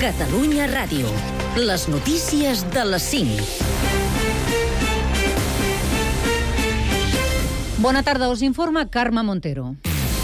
Catalunya Ràdio. Les notícies de les 5. Bona tarda, us informa Carme Montero.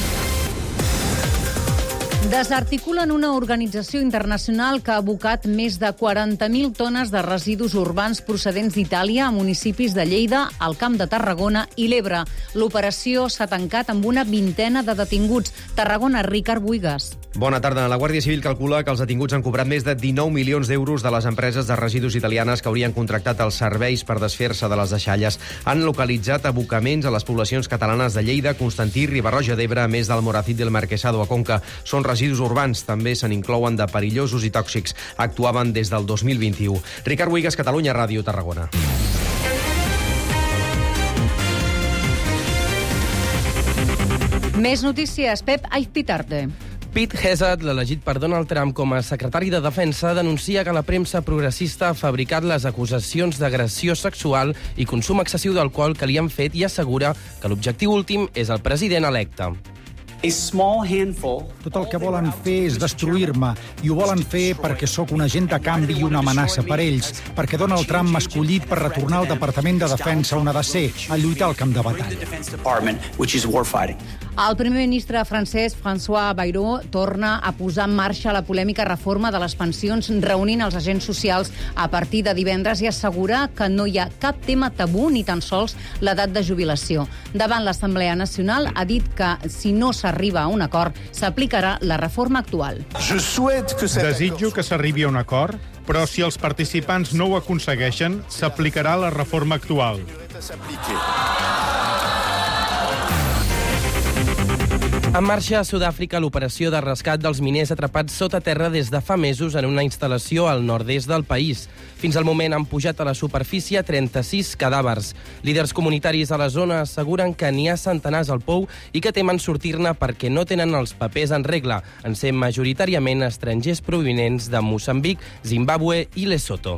Desarticulen una organització internacional que ha abocat més de 40.000 tones de residus urbans procedents d'Itàlia a municipis de Lleida, el Camp de Tarragona i l'Ebre. L'operació s'ha tancat amb una vintena de detinguts. Tarragona, Ricard Buigas. Bona tarda. La Guàrdia Civil calcula que els detinguts han cobrat més de 19 milions d'euros de les empreses de residus italianes que haurien contractat els serveis per desfer-se de les deixalles. Han localitzat abocaments a les poblacions catalanes de Lleida, Constantí, Riba-roja d'Ebre, a més del Moracit del Marquesado a Conca. Són residus urbans, també se n'inclouen de perillosos i tòxics. Actuaven des del 2021. Ricard Buigas, Catalunya Ràdio, Tarragona. Més notícies. Pep Aizpitarte. Pete Hegseth, l'elegit per Donald Trump com a secretari de Defensa, denuncia que la premsa progressista ha fabricat les acusacions d'agressió sexual i consum excessiu d'alcohol que li han fet i assegura que l'objectiu últim és el president electe. Tot el que volen fer és destruir-me, i ho volen fer perquè sóc un agent de canvi i una amenaça per ells, perquè Donald Trump m'ha escollit per retornar al Departament de Defensa on ha de ser, a lluitar al camp de batalla. El primer ministre francès, François Bayrou, torna a posar en marxa la polèmica reforma de les pensions, reunint els agents socials a partir de divendres i assegura que no hi ha cap tema tabú ni tan sols l'edat de jubilació. Davant l'Assemblea Nacional ha dit que si no s'arriba a un acord, s'aplicarà la reforma actual. Desitjo que s'arribi a un acord, però si els participants no ho aconsegueixen, s'aplicarà la reforma actual. En marxa a Sud-àfrica l'operació de rescat dels miners atrapats sota terra des de fa mesos en una instal·lació al nord-est del país. Fins al moment han pujat a la superfície 36 cadàvers. Líders comunitaris a la zona asseguren que n'hi ha centenars al pou i que temen sortir-ne perquè no tenen els papers en regla, en ser majoritàriament estrangers provinents de Moçambic, Zimbàbue i Lesotho.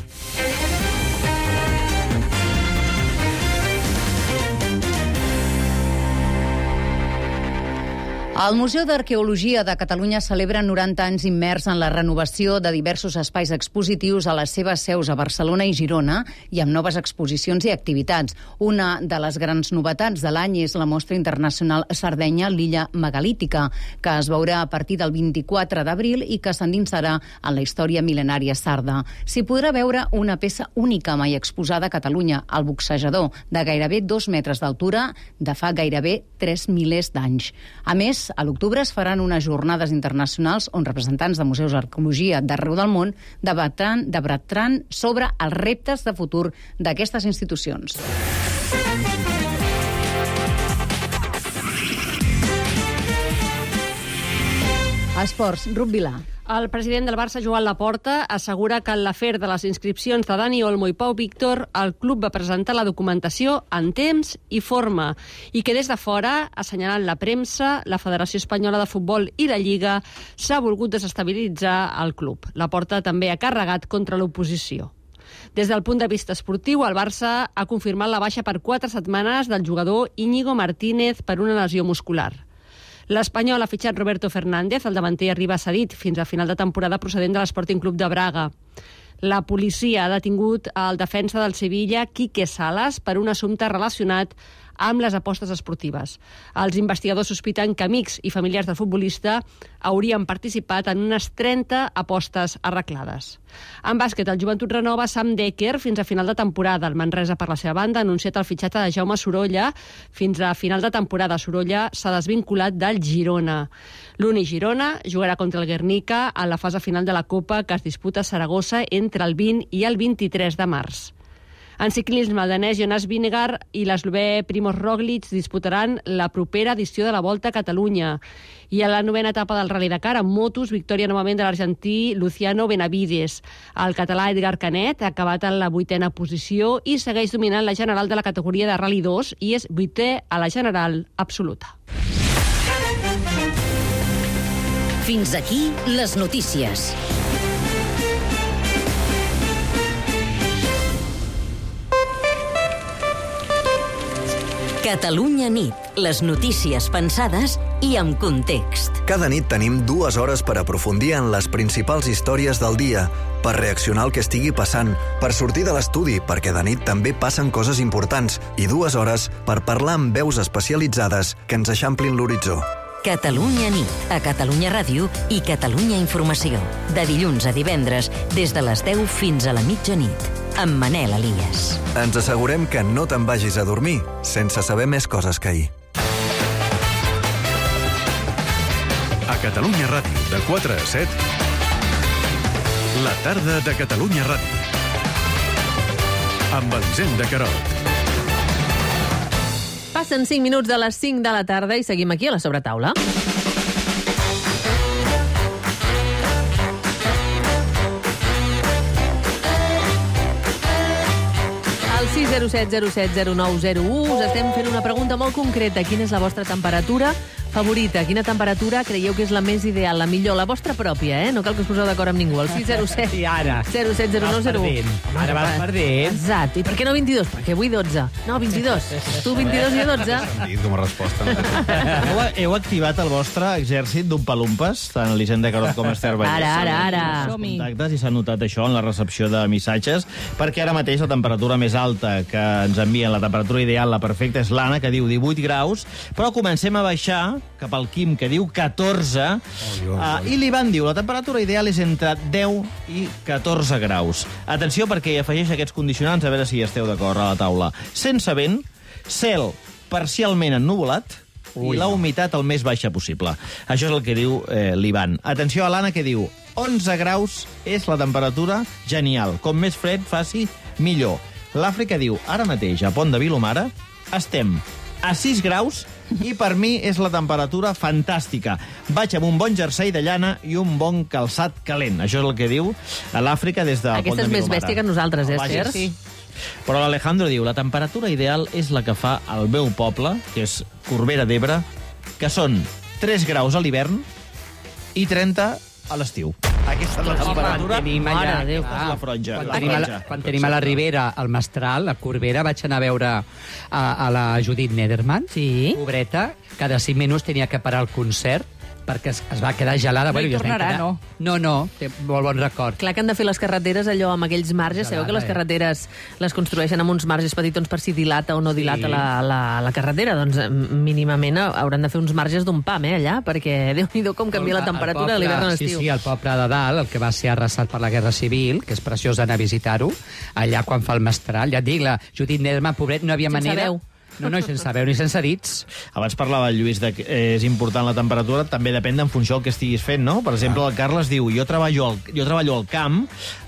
El Museu d'Arqueologia de Catalunya celebra 90 anys immers en la renovació de diversos espais expositius a les seves seus a Barcelona i Girona i amb noves exposicions i activitats. Una de les grans novetats de l'any és la Mostra Internacional Sardenya, l'illa megalítica, que es veurà a partir del 24 d'abril i que s'endinsarà en la història mil·lenària sarda. S'hi podrà veure una peça única mai exposada a Catalunya, el boxejador, de gairebé 2 metres d'altura, de fa gairebé 3 milers d'anys. A més, a l'octubre es faran unes jornades internacionals on representants de museus d'arqueologia d'arreu del món debatran sobre els reptes de futur d'aquestes institucions. Esports, Ruth Vilà. El president del Barça, Joan Laporta, assegura que en l'afer de les inscripcions de Dani Olmo i Pau Víctor, el club va presentar la documentació en temps i forma i que des de fora, assenyalant la premsa, la Federació Espanyola de Futbol i la Lliga, s'ha volgut desestabilitzar el club. Laporta també ha carregat contra l'oposició. Des del punt de vista esportiu, el Barça ha confirmat la baixa per 4 setmanes del jugador Íñigo Martínez per una lesió muscular. L'Espanyol ha fitxat Roberto Fernández, el davanter arriba cedit fins a final de temporada procedent de l'Sporting Club de Braga. La policia ha detingut el defensa del Sevilla, Quique Salas, per un assumpte relacionat amb les apostes esportives. Els investigadors sospiten que amics i familiars del futbolista haurien participat en unes 30 apostes arreglades. En bàsquet, el Joventut renova Sam Dekker fins a final de temporada. El Manresa, per la seva banda, ha anunciat el fitxatge de Jaume Sorolla. Fins a final de temporada, Sorolla s'ha desvinculat del Girona. L'Uni Girona jugarà contra el Guernica en la fase final de la Copa que es disputa a Saragossa entre el 20 i el 23 de març. En ciclisme, el danès Jonas Vingegaard i l'eslovè Primož Roglič disputaran la propera edició de la Volta a Catalunya. I a la 9ª etapa del Rally Dakar, en motos, victòria novament de l'argentí Luciano Benavides. El català Edgar Canet ha acabat en la 8ª posició i segueix dominant la general de la categoria de Rally 2 i és 8è a la general absoluta. Fins aquí les notícies. Catalunya nit, les notícies pensades i amb context. Cada nit tenim 2 hores per aprofundir en les principals històries del dia, per reaccionar al que estigui passant, per sortir de l'estudi, perquè de nit també passen coses importants, i 2 hores per parlar amb veus especialitzades que ens eixamplin l'horitzó. Catalunya nit, a Catalunya Ràdio i Catalunya Informació. De dilluns a divendres, des de les 10 fins a la mitjanit, amb Manel Elias. Ens assegurem que no te'n vagis a dormir sense saber més coses que ahir. A Catalunya Ràdio, de 4 a 7, la tarda de Catalunya Ràdio. Amb Elisenda Queralt. Passen 5 minuts de les 5 de la tarda i seguim aquí a la sobretaula. Al 607070901 us estem fent una pregunta molt concreta. Quina és la vostra temperatura favorita? Quina temperatura creieu que és la més ideal, la millor, la vostra pròpia, No cal que us poseu d'acord amb ningú. El 607 I ara? 070901. Ara vas perdent. Exacte. I per què no 22? Perquè vull 12. No, 22. Tu 22 i jo 12. Com a resposta. Heu activat el vostre exèrcit d'umpalumpes, tant Elisenda Queralt com Esther Vallès. Ara. Contactes, i s'ha notat això en la recepció de missatges, perquè ara mateix la temperatura més alta que ens envien, la temperatura ideal, la perfecta, és l'Anna, que diu 18 graus, però comencem a baixar cap al Quim, que diu 14, i l'Ivan diu la temperatura ideal és entre 10 i 14 graus. Atenció, perquè hi afegeix aquests condicionants, a veure si hi esteu d'acord a la taula. Sense vent, cel parcialment ennuvolat, i la humitat el més baixa possible. Això és el que diu l'Ivan. Atenció a l'Anna, que diu 11 graus és la temperatura genial. Com més fred faci, millor. L'Àfrica diu, ara mateix, a Pont de Vilomara, estem a 6 graus i per mi és la temperatura fantàstica. Vaig amb un bon jersei de llana i un bon calçat calent. Això és el que diu l'Àfrica des del Pont de Vilomara. Aquesta és més bèstia que nosaltres, Esther? Sí. Però l'Alejandro diu, la temperatura ideal és la que fa el meu poble, que és Corbera d'Ebre, que són 3 graus a l'hivern i 30 a l'estiu. Aquesta és la temperatura. Mare de Déu. És la fronja. Quan tenim a la Ribera, al Mestral, a Corbera, vaig anar a veure a la Judit Nederman, pobreta, cada 5 minuts tenia que parar el concert perquè es va quedar gelada. No hi tornarà, no? No, té molt bon record. Clar que han de fer les carreteres allò amb aquells marges. Sabeu que les carreteres les construeixen amb uns marges petitons per si dilata o no dilata la carretera. Doncs mínimament hauran de fer uns marges d'un pam, allà, perquè Déu-n'hi-do com canvia la temperatura de l'hivern a l'estiu. Sí, el poble de dalt, el que va ser arrasat per la Guerra Civil, que és preciós d'anar a visitar-ho, allà quan fa el mestral. Ja et dic, la Judit Nederman, pobret, no havia manera... Veu. No, sense veu ni sense dits. Abans parlava el Lluís que és important la temperatura, també depèn en funció del que estiguis fent, no? Per exemple, el Carles diu, jo treballo al camp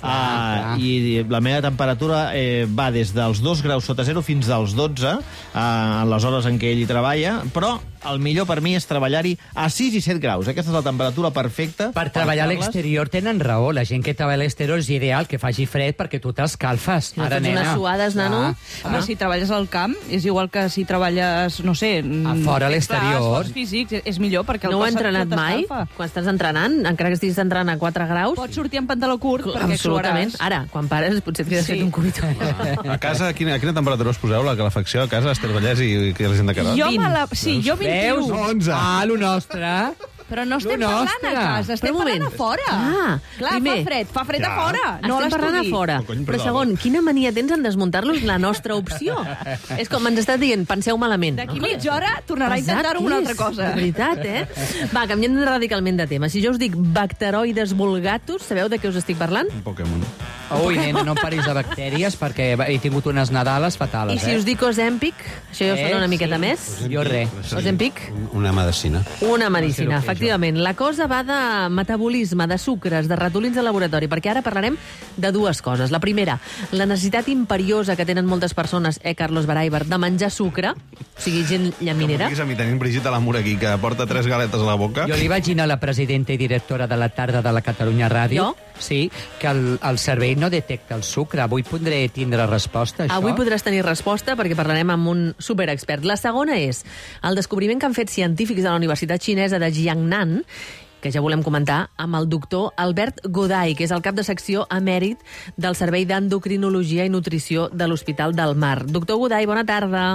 i la meva temperatura va des dels 2 graus sota zero fins als 12 en les hores en què ell hi treballa, però el millor per mi és treballar-hi a 6 i 7 graus. Aquesta és la temperatura perfecta. Per treballar a l'exterior tenen raó. La gent que treballa a l'exterior és ideal que faci fred perquè tu t'escalfes. No tens unes suades, nano? Però si treballes al camp és igual que si treballes, no sé... A fora, a l'exterior. Esforç físics, és millor perquè el no ho he cos entrenat mai? Quan estàs entrenant, encara que estiguis entrenant a 4 graus... Pots sortir amb pantaló curt perquè absolutament. Ara, quan pares, potser t'hi has fet un cubito. A casa, a quina temperatura us poseu la calefacció a casa, Esther Vallès i Elisenda Queralt? Jo 21. Lo nostre... Però no estem parlant a casa, estem parlant a fora. Clar, fa fred a fora, no a l'estudi. Estem parlant a fora. Però segon, quina mania tens en desmuntar-los la nostra opció? És com ens estàs dient, penseu malament. D'aquí mitja hora tornarà a intentar-ho una altra cosa. De veritat, Va, canviem radicalment de tema. Si jo us dic bacteroides vulgatus, sabeu de què us estic parlant? Un Pokémon. Ui, nena, no em paris de bactèries perquè he tingut unes nadales fatales, I si us dic Ozempic, això ja us sona una miqueta més? Jo res. Ozempic? Una medicina. Una medicina, efectivament. La cosa va de metabolisme, de sucres, de ratolins de laboratori, perquè ara parlarem de dues coses. La primera, la necessitat imperiosa que tenen moltes persones, Carlos Baraiber, de menjar sucre, o sigui, gent llaminera. Que a mi tenim Brigitte Lamour aquí, que porta 3 galetes a la boca. Jo li vaig dir a la presidenta i directora de la tarda de la Catalunya Ràdio... Jo? Sí, que el cervell no detecta el sucre. Avui podré tindre resposta, això? Avui podràs tenir resposta perquè parlarem amb un superexpert. La segona és el descobriment que han fet científics de la Universitat Xinesa de Jiangnan, que ja volem comentar, amb el doctor Albert Goday, que és el cap de secció emèrit del Servei d'Endocrinologia i Nutrició de l'Hospital del Mar. Doctor Goday, bona tarda.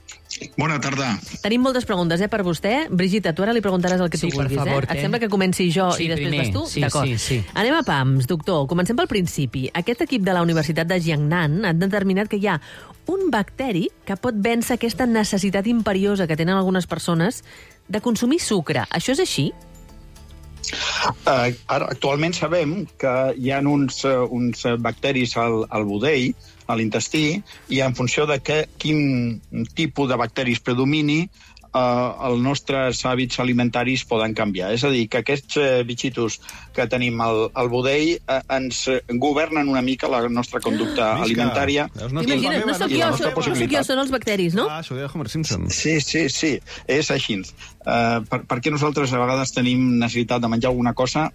Bona tarda. Tenim moltes preguntes per vostè. Brigitte, tu ara li preguntaràs el que tu vulguis. Favor, Et sembla que comenci jo i després vas tu? D'acord. Sí. Anem a pams, doctor. Comencem pel principi. Aquest equip de la Universitat de Jiangnan ha determinat que hi ha un bacteri que pot vèncer aquesta necessitat imperiosa que tenen algunes persones de consumir sucre. Això és així? Ara, actualment sabem que hi ha uns bacteris al budell, a l'intestí, i en funció de quin tipus de bacteris predomini, els nostres hàbits alimentaris poden canviar. És a dir, que aquests bitxitos que tenim al budell ens governen una mica la nostra conducta alimentària. Imagina't, no sóc jo, són els bacteris, no? Això ho deia Homer Simpson. Sí, és així. Perquè nosaltres a vegades tenim necessitat de menjar alguna cosa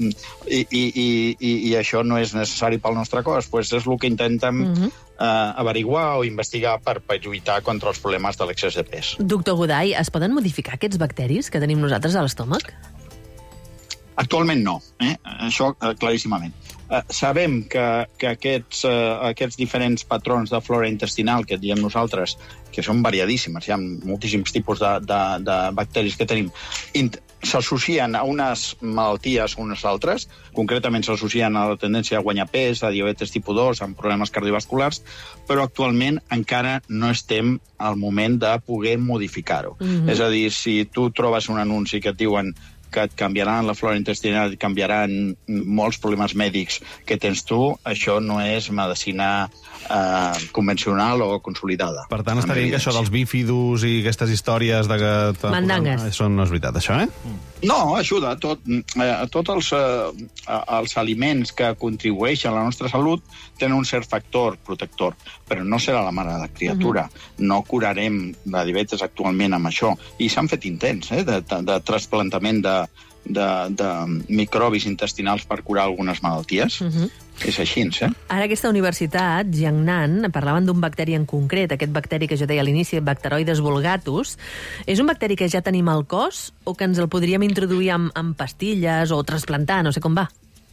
i això no és necessari pel nostre cos. Pues és el que intentem averiguar o investigar per lluitar contra els problemes de l'excés de pes. Doctor Goday, es poden modificar aquests bacteris que tenim nosaltres a l'estómac? Actualment no, això claríssimament. Sabem que aquests diferents patrons de flora intestinal que diem nosaltres, que són variadíssimes, hi ha moltíssims tipus de bacteris que tenim, s'associen a unes malalties o unes altres, concretament s'associen a la tendència a guanyar pes, a diabetes tipus 2, amb problemes cardiovasculars, però actualment encara no estem al moment de poder modificar-ho. És a dir, si tu trobes un anunci que et diuen que et canviaran la flora intestinal, et canviaran molts problemes mèdics que tens tu, això no és medicina convencional o consolidada. Per tant, està dient que això dels bífidos i aquestes històries de que... Mandangues. Això no és veritat, això, No, ajuda. Tots els aliments que contribueixen a la nostra salut tenen un cert factor protector, però no serà la mare de la criatura. No curarem la diabetes actualment amb això. I s'han fet intents de trasplantament de microbis intestinals per curar algunes malalties. És així, Ara aquesta universitat, Jiangnan, parlaven d'un bacteri en concret, aquest bacteri que jo deia a l'inici, Bacteroides vulgatus. És un bacteri que ja tenim al cos o que ens el podríem introduir amb pastilles o trasplantar, no sé com va?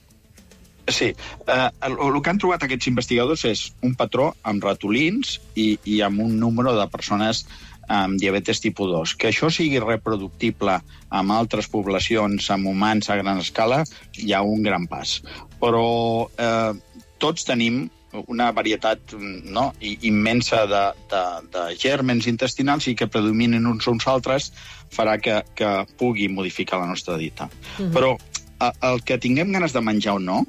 Sí. El que han trobat aquests investigadors és un patró amb ratolins i amb un número de persones amb diabetes tipus 2. Que això sigui reproductible amb altres poblacions, amb humans a gran escala, hi ha un gran pas. Però tots tenim una varietat immensa de gèrmens intestinals i que predominen uns altres farà que pugui modificar la nostra dieta. Però el que tinguem ganes de menjar o no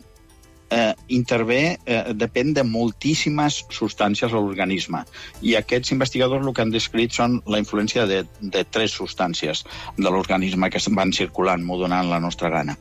depèn de moltíssimes substàncies a l'organisme. I aquests investigadors el que han descrit són la influència de 3 substàncies de l'organisme que van circulant, donant la nostra gana.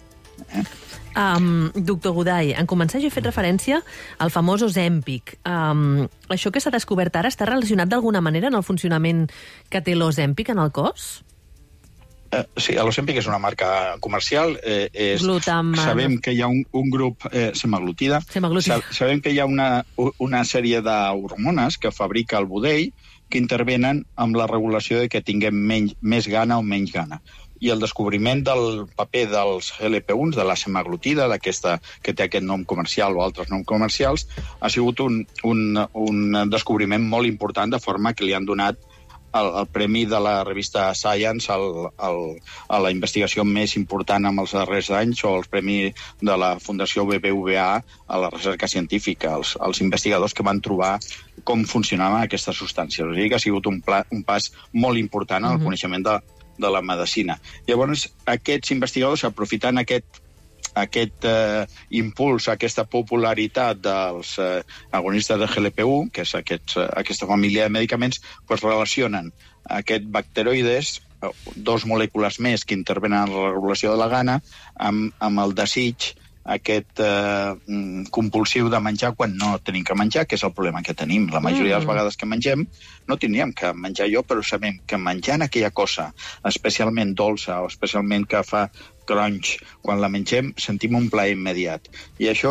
Doctor Goday, en començar jo he fet referència al famós Ozempic. Això que s'ha descobert ara està relacionat d'alguna manera en el funcionament que té l'Ozempic en el cos? Sí, l'Ozempic és una marca comercial. Sabem que hi ha un grup semaglutida. Sabem que hi ha una sèrie d'hormones que fabrica el budell que intervenen amb la regulació de que tinguem més gana o menys gana. I el descobriment del paper dels GLP-1, de la semaglutida, d'aquesta que té aquest nom comercial o altres noms comercials, ha sigut un descobriment molt important, de forma que li han donat el premi de la revista Science a la investigació més important en els darrers anys, o el premi de la Fundació BBVA a la recerca científica, els investigadors que van trobar com funcionaven aquestes substàncies. O sigui que ha sigut un pas molt important en el coneixement de la medicina. Llavors, aquests investigadors, aprofitant aquest impuls, aquesta popularitat dels agonistes de GLP-1, que és aquesta família de medicaments, relacionen aquest bacteroides, 2 molècules més que intervenen en la regulació de la gana, amb el desig aquest compulsiu de menjar quan no tenim que menjar, que és el problema que tenim. La majoria de les vegades que mengem no tindríem que menjar allò, però sabem que menjant aquella cosa, especialment dolça o especialment que fa crunch, quan la mengem sentim un plaer immediat. I això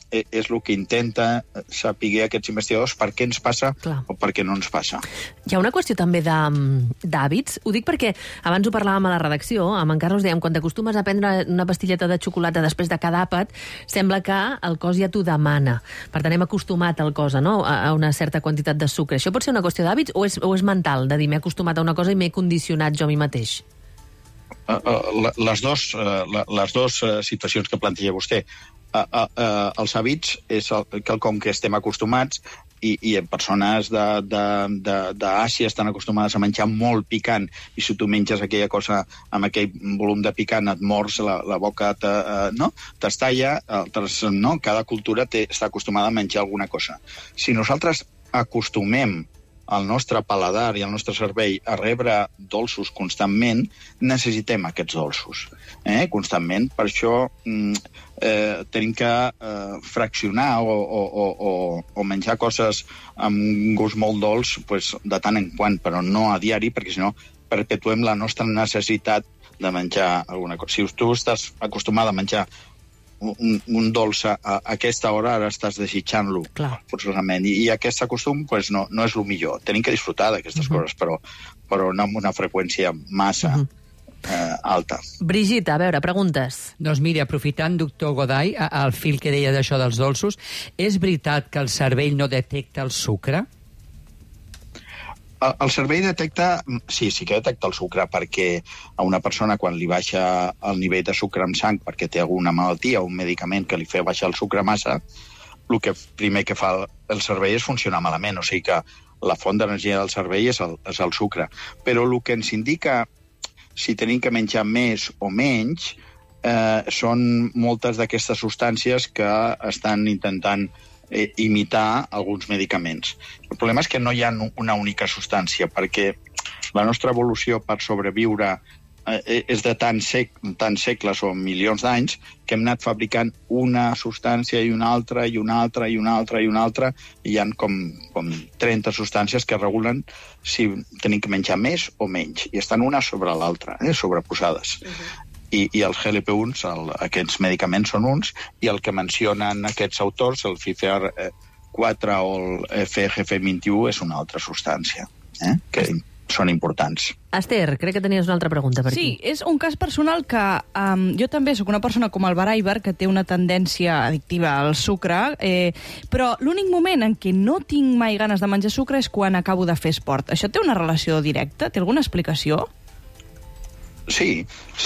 és el que intenta saber aquests investigadors per què ens passa o per què no ens passa. Hi ha una qüestió també d'hàbits. Ho dic perquè abans ho parlàvem a la redacció, amb en Carlos dèiem, quan t'acostumes a prendre una pastilleta de xocolata després de cada àpat, sembla que el cos ja t'ho demana. Per tant, hem acostumat el cos a una certa quantitat de sucre. Això pot ser una qüestió d'hàbits o és mental, de dir m'he acostumat a una cosa i m'he condicionat jo a mi mateix? Les dues situacions que planteja vostè. Els hàbits és quelcom que estem acostumats i en persones d'Àsia estan acostumades a menjar molt picant i si tu menges aquella cosa amb aquell volum de picant et mors, la boca t'estalla, cada cultura està acostumada a menjar alguna cosa. Si nosaltres acostumem el nostre paladar i el nostre cervell a rebre dolços constantment, necessitem aquests dolços constantment. Per això tenim que fraccionar o menjar coses amb gust molt dolç de tant en quant, però no a diari, perquè si no perpetuem la nostra necessitat de menjar alguna cosa. Si tu estàs acostumada a menjar un dolç a aquesta hora, ara estàs desitjant-lo forçosament, i aquest costum no és el millor. Tenim que disfrutar d'aquestes coses, però no amb una freqüència massa alta. Brigitte, a veure, preguntes. Doncs mira, aprofitant, doctor Goday, el fil que deia d'això dels dolços, és veritat que el cervell no detecta el sucre? El cervell detecta, sí que detecta el sucre, perquè a una persona quan li baixa el nivell de sucre en sang perquè té alguna malaltia o un medicament que li fa baixar el sucre massa, el que primer que fa el cervell és funcionar malament, o sigui que la font d'energia del cervell és el sucre. Però el que ens indica si tenim que menjar més o menys són moltes d'aquestes substàncies que estan intentant imitar alguns medicaments. El problema és que no hi ha una única substància, perquè la nostra evolució per sobreviure és de tants segles o milions d'anys que hem anat fabricant una substància i una altra, i una altra, i una altra, i una altra, i hi ha com 30 substàncies que regulen si tenim que menjar més o menys, i estan una sobre l'altra, sobreposades. I els GLP-1s, aquests medicaments són uns, i el que mencionen aquests autors, el FIFR4 o el FGF21, és una altra substància, que són importants. Esther, crec que tenies una altra pregunta per aquí. Sí, és un cas personal que jo també sóc una persona com el Baraiber, que té una tendència addictiva al sucre, però l'únic moment en què no tinc mai ganes de menjar sucre és quan acabo de fer esport. Això té una relació directa? Té alguna explicació? Sí.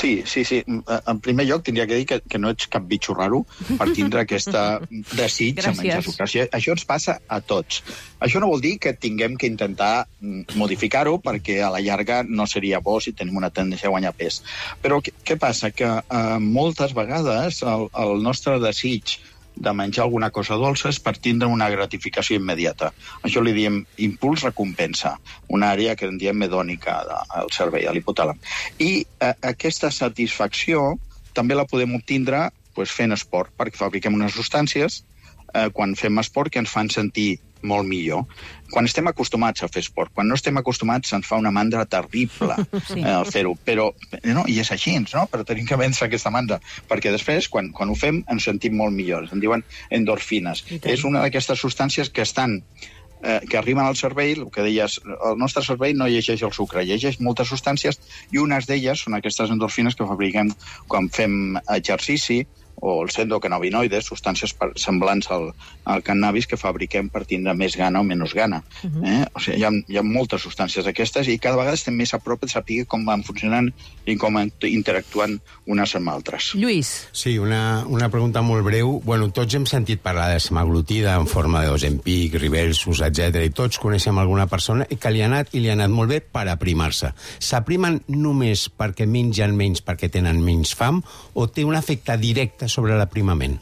En primer lloc, tindria que dir que no ets cap bitxo raro per tindre aquesta desig a menjar sucre. Això ens passa a tots. Això no vol dir que tinguem que intentar modificar-ho, perquè a la llarga no seria bo si tenim una tendència a guanyar pes. Però què passa? Que moltes vegades el nostre desig de menjar alguna cosa dolça és per tindre una gratificació immediata. Això li diem impuls-recompensa, una àrea que en diem hedònica al cervell, a l'hipotàlam. I aquesta satisfacció també la podem obtindre fent esport, perquè fabriquem unes substàncies quan fem esport que ens fan sentir molt millor. Quan estem acostumats a fer esport, quan no estem acostumats ens fa una mandra terrible fer-ho, però i és així, però tenim que vèncer aquesta mandra, perquè després, quan ho fem, ens sentim molt millors, en diuen endorfines. És una d'aquestes substàncies que arriben al cervell, el que deies, el nostre cervell no llegeix el sucre, llegeix moltes substàncies, i unes d'elles són aquestes endorfines que fabriquem quan fem exercici, o els endocannabinoides, substàncies semblants al cannabis que fabriquem per tindre més gana o menys gana. O sigui, hi ha moltes substàncies d'aquestes i cada vegada estem més a prop de saber com van funcionant i com interactuen unes amb altres. Lluís. Sí, una pregunta molt breu. Bueno, tots hem sentit parlar de semaglutida en forma d'Ozempic, Rybelsus, etc. I tots coneixem alguna persona que li ha anat molt bé per aprimar-se. S'aprimen només perquè mengen menys, perquè tenen menys fam, o té un efecte directe sobre l'aprimament?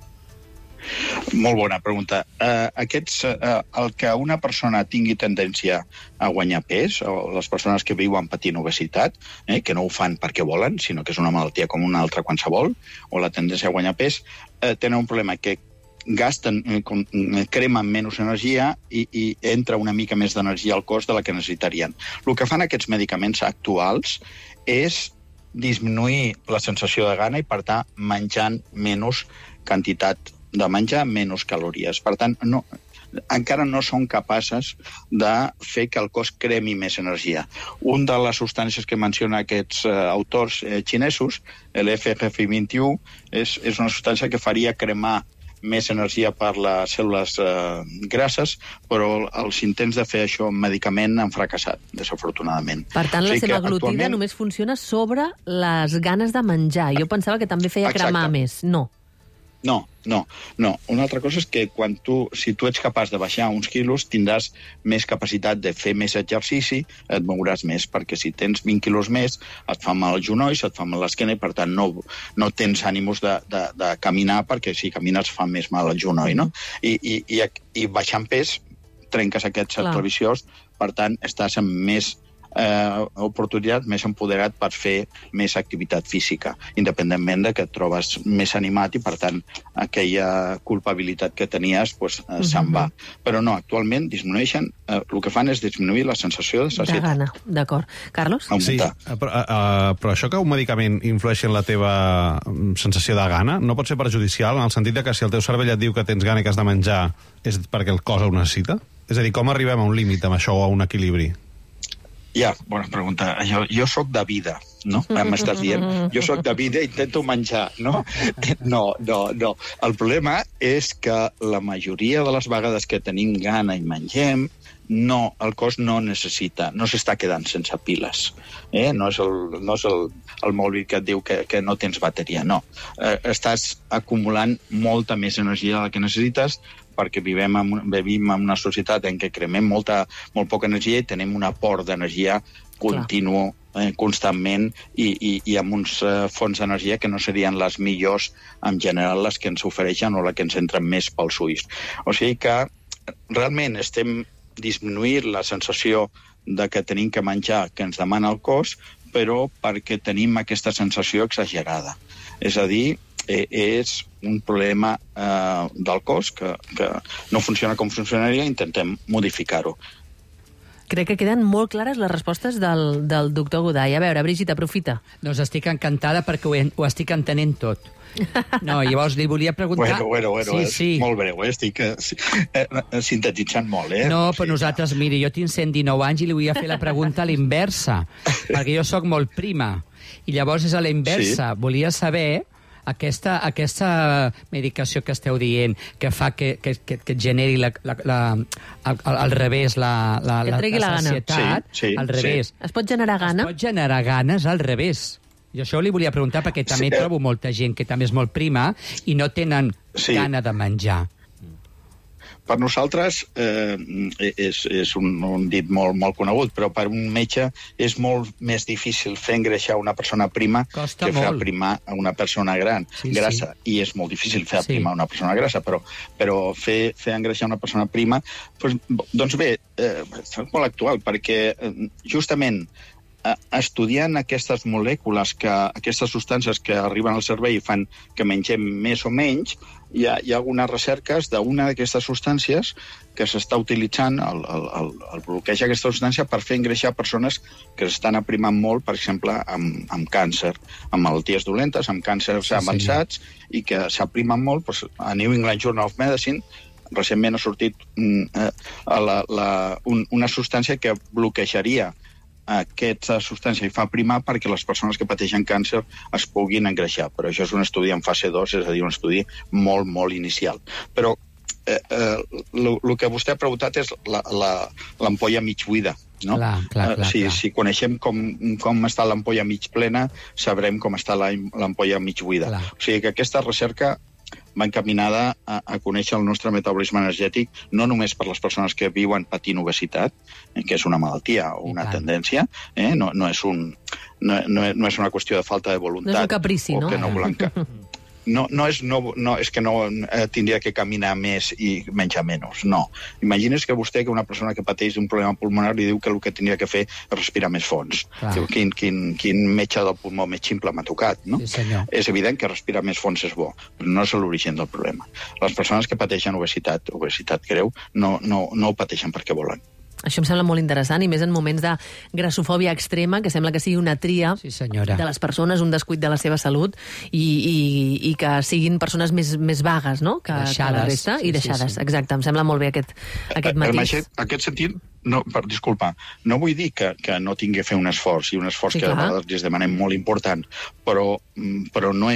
Molt bona pregunta. El que una persona tingui tendència a guanyar pes, o les persones que viuen patint obesitat, que no ho fan perquè volen, sinó que és una malaltia com una altra qualsevol, o la tendència a guanyar pes, tenen un problema que cremen menys energia i entra una mica més d'energia al cos de la que necessitarien. El que fan aquests medicaments actuals és disminuir la sensació de gana i, per tant, menjant menys quantitat de menjar, menys calories. Per tant, encara no són capaces de fer que el cos cremi més energia. Un de les substàncies que menciona aquests autors xinesos, l'FGF21, és una substància que faria cremar més energia per les cèl·lules grasses, però els intents de fer això amb medicament han fracassat, desafortunadament. Per tant, la semaglutida només funciona sobre les ganes de menjar. Jo pensava que també feia cremar més. No. No. Una altra cosa és que si tu ets capaç de baixar uns quilos, tindràs més capacitat de fer més exercici, et mouràs més, perquè si tens 20 quilos més, et fa mal els genolls, et fa mal l'esquena, i per tant no tens ànims de caminar, perquè si camines fa més mal el genoll, no? I baixant pes, trenques aquest cercle viciós, per tant, estàs amb més oportunitat, més empoderat per fer més activitat física, independentment de que et trobes més animat i, per tant, aquella culpabilitat que tenies se'n va. Però no, actualment disminueixen, el que fan és disminuir la sensació de sacietat. De gana, d'acord. Carlos? Sí, però això que un medicament influeixi en la teva sensació de gana no pot ser perjudicial, en el sentit que si el teu cervell et diu que tens gana i que has de menjar és perquè el cos ho necessita? És a dir, com arribem a un límit amb això o a un equilibri? Bona pregunta. Jo soc de vida, no? M'estàs dient. Jo soc de vida i intento menjar, no? No. El problema és que la majoria de les vegades que tenim gana i mengem, el cos no necessita, no s'està quedant sense piles. No és el mòbil que et diu que no tens bateria, no. Estàs acumulant molta més energia de la que necessites, perquè vivim en una societat en què cremem molt poca energia i tenim un aport d'energia continu, constantment, i amb uns fonts d'energia que no serien les millors, en general, les que ens ofereixen o les que ens entren més pels ulls. O sigui que realment estem disminuint la sensació de que tenim que menjar que ens demana el cos, però perquè tenim aquesta sensació exagerada. És a dir, és un problema del cos que no funciona com funcionaria, intentem modificar-ho. Crec que queden molt clares les respostes del doctor Goday. A veure, Brigitte, aprofita. Doncs estic encantada perquè ho estic entenent tot. No, llavors li volia preguntar... Bueno, és molt breu, estic sintetitzant molt, No, però nosaltres, miri, jo tinc 119 anys i li volia fer la pregunta a l'inversa, perquè jo sóc molt prima, i llavors és a la inversa. Volia saber aquesta medicació que esteu dient, que fa que et generi al revés la sacietat, al revés. Es pot generar gana? Es pot generar ganes al revés. Jo això li volia preguntar perquè també trobo molta gent que també és molt prima i no tenen gana de menjar. Per nosaltres és un dit molt conegut, però per un metge és molt més difícil fer engreixar una persona prima que fer aprimar a una persona grassa. I és molt difícil fer aprimar una persona grassa, però fer engreixar una persona prima, doncs bé, és molt actual, perquè justament estudiant aquestes molècules, aquestes substàncies que arriben al cervell i fan que mengem més o menys, hi ha algunes recerques d'una d'aquestes substàncies que s'està utilitzant, el bloqueig d'aquesta substància, per fer engreixar persones que s'estan aprimant molt, per exemple, amb càncer, amb malalties dolentes, amb càncers avançats, i que s'aprimen molt. A New England Journal of Medicine recentment ha sortit una substància que bloquejaria aquesta substància i fa primar perquè les persones que pateixen càncer es puguin engreixar. Però això és un estudi en fase 2, és a dir, un estudi molt, molt inicial. Però el que vostè ha preguntat és l'ampolla mig buida. No? Clar. Si coneixem com està l'ampolla mig plena, sabrem com està l'ampolla mig buida. O sigui que aquesta recerca va encaminada a conèixer el nostre metabolisme energètic, no només per les persones que viuen patint obesitat, que és una malaltia o una tendència, no és una qüestió de falta de voluntat. No és un caprici, no? O que no volen és que no tindria que caminar més i menjar menys, no. Imagini's que vostè, que una persona que pateix d'un problema pulmonar, li diu que el que tindria que fer és respirar més fons. Diu, quin metge del pulmó més ximple m'ha tocat, no? Sí, és evident que respirar més fons és bo, però no és l'origen del problema. Les persones que pateixen obesitat greu no ho pateixen perquè volen. Això em sembla molt interessant, i més en moments de grassofòbia extrema, que sembla que sigui una tria de les persones, un descuit de la seva salut, i que siguin persones més vagues, no?, que la resta, i deixades. Exacte, em sembla molt bé aquest matís. En aquest sentit, disculpa, no vull dir que no tingui que fer un esforç, i un esforç que a vegades li demanem molt important, però no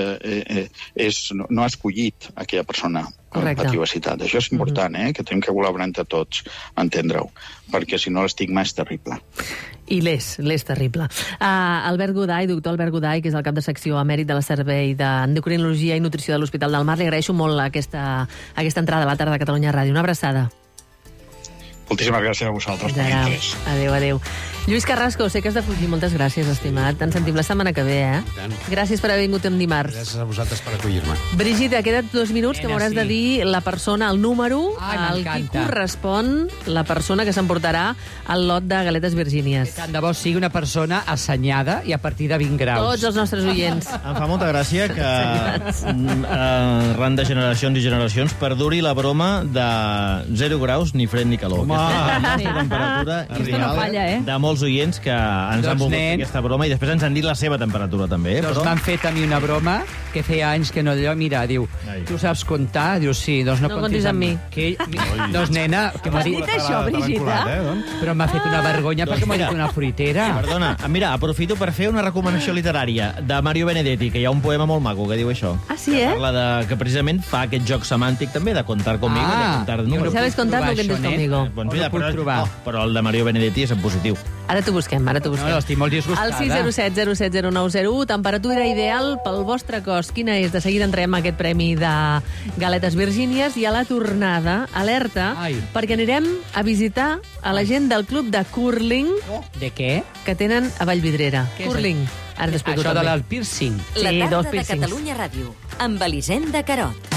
ha escollit aquella persona la privacitat. Això és important, que tenim que col·laborar entre tots, entendre-ho, perquè si no l'estigma és terrible. I l'és terrible. Albert Goday, doctor Albert Goday, que és el cap de secció emèrit de la Servei d'Endocrinologia i Nutrició de l'Hospital del Mar, li agraeixo molt aquesta entrada a la tarda de Catalunya Ràdio. Una abraçada. Moltíssimes gràcies a vosaltres per l'interès. Adéu. Lluís Carrasco, sé que has de fugir. Moltes gràcies, estimat. Ens sentim la setmana que ve, Gràcies per haver vingut en dimarts. Gràcies a vosaltres per acollir-me. Brigitte, queda't 2 minuts que m'hauràs de dir la persona, el número, al qui correspon la persona que s'emportarà el lot de galetes virgínies. Tant de bo sigui una persona assenyada i a partir de 20 graus. Tots els nostres oients. Em fa molta gràcia que arran de generacions i generacions perduri la broma de 0 graus ni fred ni calor. Aquesta temperatura real de molts oients que ens han volgut fer aquesta broma i després ens han dit la seva temperatura també. Doncs m'han fet a mi una broma que feia anys que no allò, mira, diu, tu saps comptar? Diu, sí, doncs no comptis amb mi. Doncs, nena, que m'ha dit això, Brigitte? Però m'ha fet una vergonya perquè m'ha dit una fruitera. Perdona, mira, aprofito per fer una recomanació literària de Mario Benedetti, que hi ha un poema molt maco que diu això. Ah, sí, Parla que precisament fa aquest joc semàntic també de contar conmigo i de comptar números. ¿Sabes contar lo que entes conmigo? Però el de Mario Benedetti és en positiu. Ara t'ho busquem. No, estic molt disgustada. Al 607 07 0901, temperatura ideal pel vostre cos. Quina és? De seguida entrem aquest premi de galetes virgínies i a la tornada, alerta, perquè anirem a visitar a la gent del club de curling. De què? Que tenen a Vallvidrera. Curling. Ara t'explico això també. Del piercing. La tarda de Catalunya Ràdio, amb Elisenda Carot.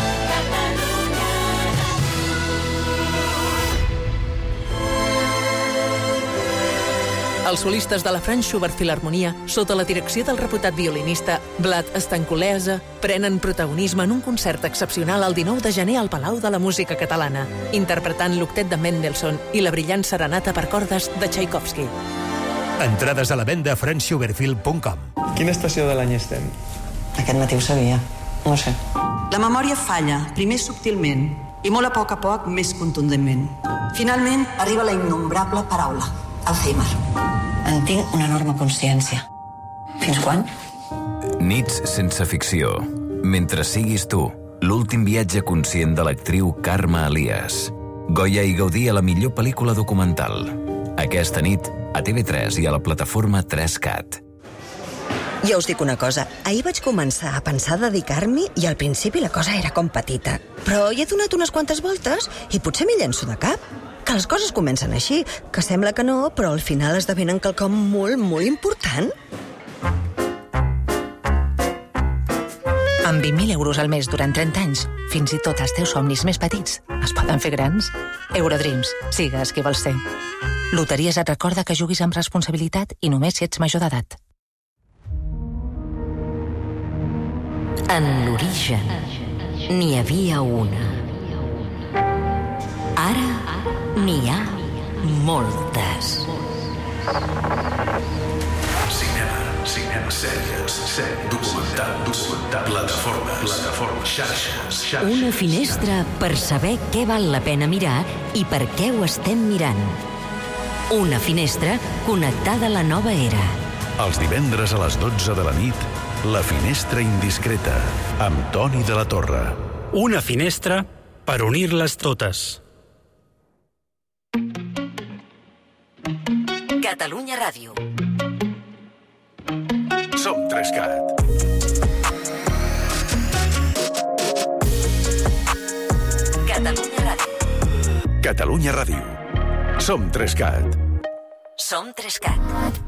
Els solistes de la Franz Schubert Filharmonia, sota la direcció del reputat violinista Vlad Stankulesa, prenen protagonisme en un concert excepcional el 19 de gener al Palau de la Música Catalana, interpretant l'octet de Mendelssohn i la brillant serenata per cordes de Tchaikovsky. Entrades a la venda a franzschubertfilm.com. Quina estació de l'any estem? Aquest matí ho sabia. No sé. La memòria falla, primer subtilment, i molt a poc més contundentment. Finalment arriba la innombrable paraula. Alzheimer. En tinc una enorme consciència. Fins quan? Nits sense ficció. Mentre siguis tu. L'últim viatge conscient de l'actriu Carme Elias. Goya i Gaudí a la millor pel·lícula documental. Aquesta nit, a TV3 i a la plataforma 3CAT. Jo us dic una cosa. Ahir vaig començar a pensar dedicar-m'hi i al principi la cosa era com petita. Però hi he donat unes quantes voltes i potser m'hi llenço de cap. Que les coses comencen així, que sembla que no, però al final esdevenen quelcom molt, molt important. Amb 20.000 euros al mes durant 30 anys, fins i tot els teus somnis més petits es poden fer grans. Eurodreams, sigues qui vols ser. Loteries et recorda que juguis amb responsabilitat i només si ets major d'edat. En l'origen n'hi havia una. Ara n'hi ha moltes. Cinema, sèries, documental, plataformes, xarxes. Una finestra per saber què val la pena mirar i per què ho estem mirant. Una finestra connectada a la nova era. Els divendres a les 12 de la nit, La finestra indiscreta, amb Toni de la Torre. Una finestra per unir-les totes. Catalunya Ràdio. Som 3CAT. Catalunya Ràdio. Catalunya Ràdio. Som 3CAT. Som 3CAT.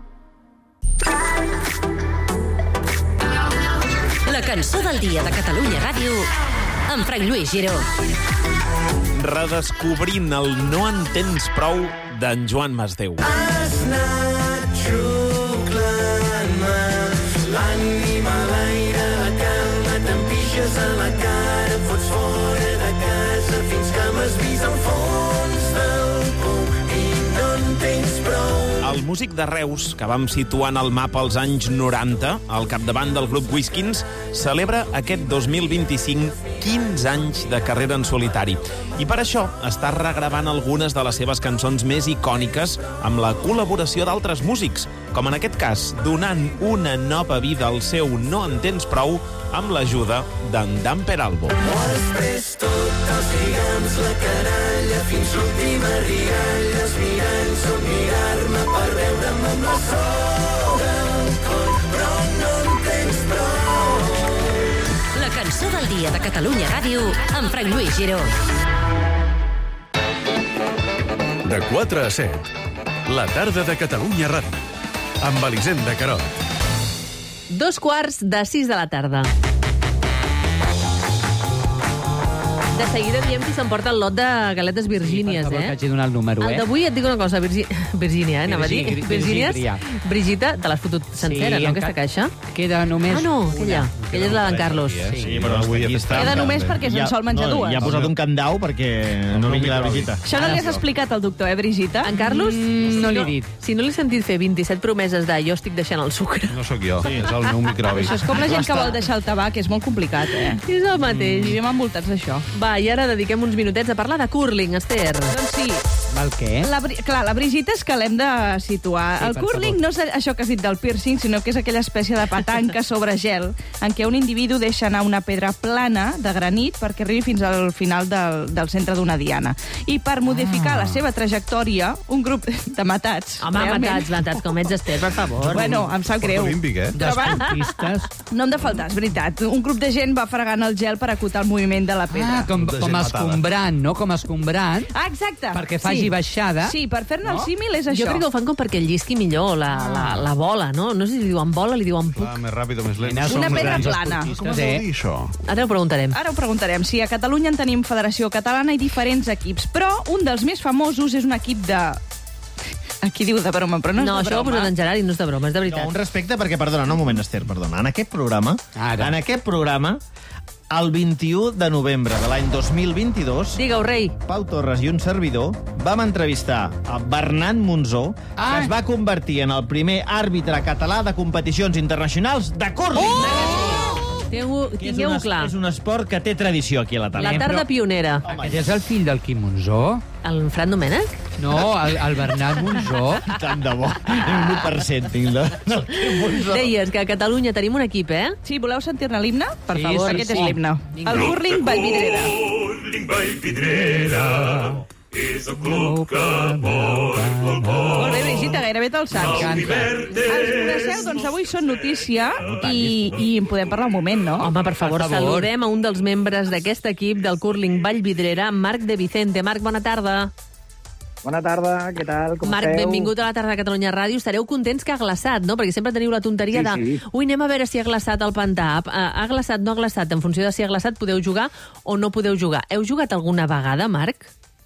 La cançó del dia de Catalunya Ràdio amb Frank Lluís Giró. Redescobrint el No en tens prou d'en Joan Masdeu. Has anat xuclant-me l'ànima a l'aire, la calma t'empixes a la cara, em fots fora de casa fins que m'has vist al fons del pou. músic de Reus, que vam situar en el mapa als anys 90, al capdavant del grup Whiskins, celebra aquest 2025 15 anys de carrera en solitari. I per això està regravant algunes de les seves cançons més icòniques amb la col·laboració d'altres músics, com en aquest cas, donant una nova vida al seu No en tens prou amb l'ajuda d'en Dan Peralbo. Després tot els lligams, la canalla, fins l'última rialla, mirant, sommirar-me per veure'm amb la sola al coll, però no en tens prou. La cançó del dia de Catalunya Ràdio amb Frank Lluís Giró. De 4 a 7, la tarda de Catalunya Ràdio, amb Elisenda Carot. 2:45 de la tarda. De seguida diem qui s'emporta el lot de galetes virgínies, que hagi donat el número, El d'avui, et dic una cosa, Virgínia, anava a dir. Virgínies, Brigita, te l'has fotut sencera, no, aquesta caixa? Queda només... Ah, no, aquella és la d'en Carlos. Sí, però avui Queda només perquè se'n sol menjar dues. Ja ha posat un candau perquè no vingui la Brigita. Això no li has explicat al doctor, Brigita? En Carlos? No l'he dit. Si no l'he sentit fer 27 promeses de jo estic deixant el sucre. No sóc jo, és el meu microbi. Això és com la gent que vol deixar el tabac, és molt complicat, És el mateix. Vivim envoltats d'això. Va, i ara dediquem uns minutets a parlar de curling, Esther. Doncs sí. El què? La Brigita és que l'hem de situar. Sí, el curling no és això que has dit del piercing, sinó que és aquella espècie de petanca sobre gel en què un individu deixa anar una pedra plana de granit perquè arribi fins al final del centre d'una diana. I per modificar la seva trajectòria, un grup de matats... Home, matats, com ets, Esther, per favor. Bueno, em sap greu. D'esportistes. No hem de faltar, és veritat. Un grup de gent va fregant el gel per acotar el moviment de la pedra. Com escombrant, no? Com escombrant. Ah, exacte. Perquè faci baixada. Sí, per fer-ne el símil és això. Jo crec que ho fan com perquè llisqui millor la bola, no? No sé si li diuen bola o li diuen puc. Més ràpid o més lent. Una pedra plana. Com es vol dir, això? Ara ho preguntarem. Ara ho preguntarem. Sí, a Catalunya en tenim Federació Catalana i diferents equips, però un dels més famosos és un equip de... Aquí diu de broma, però no és de broma. No, això ho ha posat en Gerard i no és de broma, és de veritat. No, un respecte perquè, perdona, un moment, Esther, perdona. En aquest programa, el 21 de novembre de l'any 2022... Digue-ho, rei. Pau Torres i un servidor vam entrevistar a Bernat Monzó, que es va convertir en el primer àrbitre català de competicions internacionals de curling. Tingueu-ho clar. És un esport que té tradició aquí a la tarda. La tarda pionera. Aquest és el fill del Quim Monzó? El Fran Domènech? No, el Bernat Monzó. Tant de bo. Un 1% tinc del Quim Monzó. Deies que a Catalunya tenim un equip, eh? Sí, voleu sentir-ne l'himne? Per favor. Aquest és l'himne. El curling Vallvidrera. Curling Vallvidrera és el club que vol el vol. Molt bé, Brigita, gairebé te'l saps. Els coneixeu? Doncs avui són notícia i en podem parlar un moment, no? Home, per favor, saludem a un dels membres d'aquest equip del curling Vallvidrera, Marc de Vicente. Marc, bona tarda. Bona tarda, què tal? Com Marc, esteu? benvingut a la tarda de Catalunya Ràdio. Estareu contents que ha glaçat, no? Perquè sempre teniu la tonteria de ui, anem a veure si ha glaçat el pantà. Ha glaçat, no ha glaçat. En funció de si ha glaçat podeu jugar o no podeu jugar. Heu jugat alguna vegada, Marc?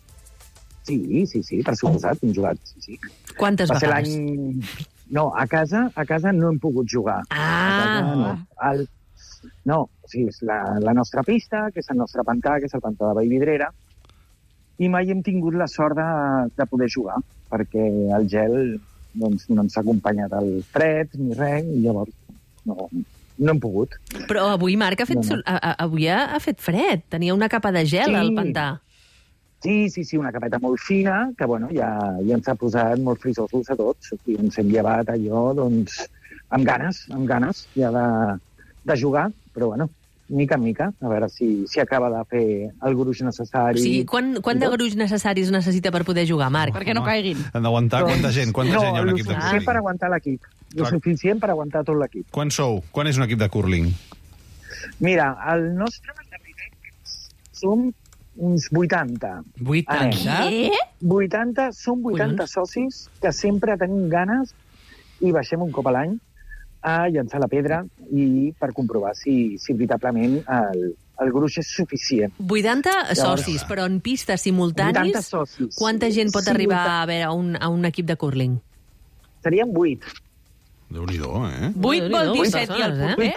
Sí, per suposat, hem jugat. Sí. Quantes vegades? Va ser l'any... No, a casa no hem pogut jugar. No, sí, és la nostra pista, que és el nostre pantà, que és el pantà de Vallvidrera, i mai hem tingut la sort de poder jugar, perquè el gel doncs, no ens ha acompanyat el fred ni res, i llavors no hem pogut. Però avui, Marc, avui ha fet fred. Tenia una capa de gel al pantà. Sí, una capeta molt fina, que bueno, ja ens ha posat molt frisosos a tots, i ens hem llevat allò, doncs, amb ganes ja de jugar, però bueno, mica en mica, a veure si acaba de fer el gruix necessari. O sigui, quant de gruix necessari es necessita per poder jugar, Marc? Perquè no caiguin. Han d'aguantar quanta gent hi ha un equip de curling? No, el suficient per aguantar l'equip. El suficient per aguantar tot l'equip. Quan sou? Quan és un equip de curling? Mira, el nostre som uns 80. 80? Què? Som 80 socis que sempre tenim ganes i baixem un cop a l'any a llançar la pedra i per comprovar si veritablement el gruix és suficient. 80 socis, però en pistes simultànies, 80 socis. Quanta gent pot arribar a veure a un equip de curling? Serien 8. Déu-n'hi-do, eh? 8 vol dir 7 i el proper?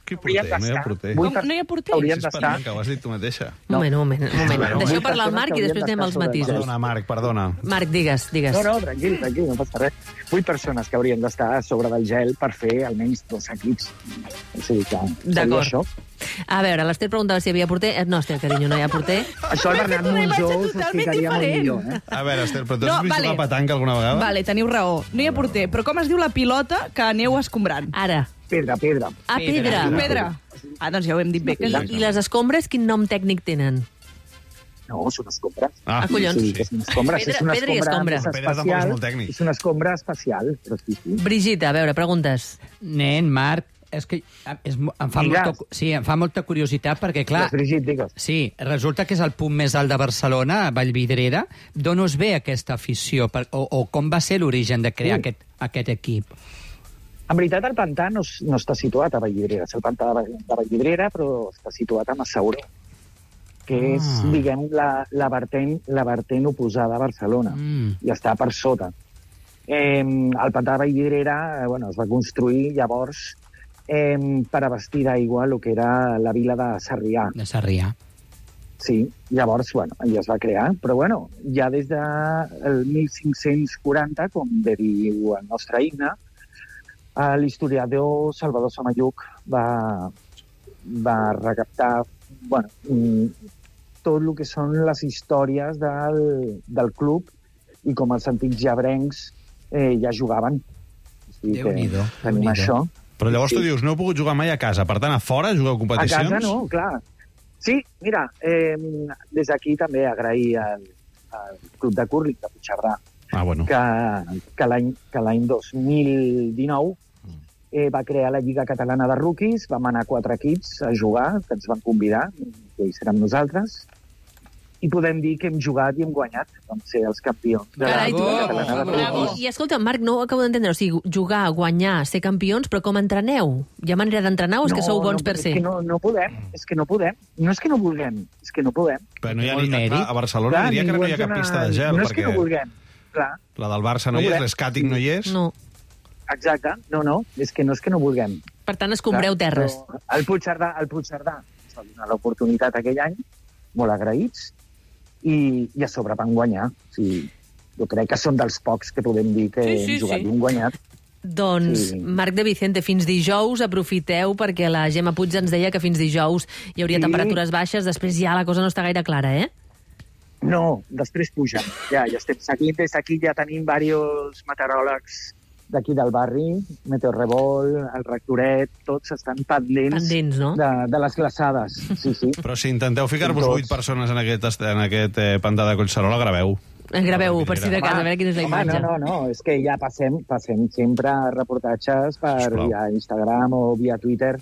Qui porter? No hi ha porter. No hi ha porter? Haurien d'estar... Que ho has dit tu mateixa. Un moment. Deixeu parlar el Marc i després anem als matisos. Perdona, Marc, perdona. Marc, digues. No, tranquil, no passa res. 8 persones que haurien d'estar a sobre del gel per fer almenys 2 equips. O sigui que seria això. A veure, l'Ester preguntava si hi havia porter. No,Ester, carinyo, no hi ha porter. Això el Bernat Monjó s'explicaria molt millor. A veure,Ester, però tu has vist jugar a petanca alguna vegada? Vale, teniu raó. No hi ha porter. Però com es diu la pilota que aneu escombrant? Ara. Pedra. Ah, pedra. Ah, doncs ja ho hem dit bé. I les escombres, quin nom tècnic tenen? No, són escombres. Ah, collons. Sí, és una escombra. Pedra i escombra. Pedra tampoc és molt tècnic. És una escombra especial, però sí. Brigitte, a veure, preguntes. Nen, Marc, és que em fa molta curiositat perquè, clar... Brigitte, digues. Sí, resulta que és el punt més alt de Barcelona, a Vallvidrera. D'on us ve aquesta afició? O com va ser l'origen de crear aquest equip? En veritat, el pantà no està situat a Vallvidrera. És el pantà de Vallvidrera, però està situat a Massauró, que és, diguem, la vertent oposada a Barcelona. I està per sota. El pantà de Vallvidrera es va construir llavors per abastir d'aigua el que era la vila de Sarrià. De Sarrià. Sí, llavors, ja es va crear, però ja des del 1540, com bé diu el nostre himne, l'historiador Salvador Samayuc va recaptar tot el que són les històries del club i com els antics llabrencs ja jugaven. Déu-n'hi-do. Tenim això. Però llavors tu dius, no heu pogut jugar mai a casa, per tant, a fora jugueu competicions? A casa no, clar. Sí, mira, des d'aquí també agrair al Club de Curling de Puigcerdà que l'any 2019 va crear la Lliga Catalana de Rookies, vam anar 4 equips a jugar, que ens van convidar, que hi serem nosaltres, i podem dir que hem jugat i hem guanyat, vam ser els campions de la Lliga Catalana de Rookies. I escolta, Marc, no ho acabo d'entendre, o sigui, jugar, guanyar, ser campions, però com entreneu? Hi ha manera d'entrenar o és que sou bons per ser? No podem, és que no podem. No és que no vulguem, és que no podem. Però no hi ha a Barcelona diria que no hi ha cap pista de gel. No és que no vulguem, clar. La del Barça no hi és, l'Escàtic no hi és. No. Exacte, no és que no vulguem. Per tant, escombreu terres. El Puigcerdà ens va donar l'oportunitat aquell any, molt agraïts, i a sobre van guanyar. O sigui, jo crec que són dels pocs que podem dir que hem jugat i hem guanyat. Doncs, Marc de Vicente, fins dijous aprofiteu, perquè la Gemma Puig ens deia que fins dijous hi hauria temperatures baixes, després ja la cosa no està gaire clara, eh? No, després pugen. Ja estem seguint, des d'aquí ja tenim diversos meteoròlegs d'aquí del barri, Meteorrebol, el Rectoret, tots estan pendents no? de les glaçades. Sí. Però si intenteu ficar-vos 8 persones en aquest pantà de Collserola, graveu. Graveu, per si de casa, a veure quina és la imatge. No, és que ja passem sempre reportatges per via Instagram o via Twitter.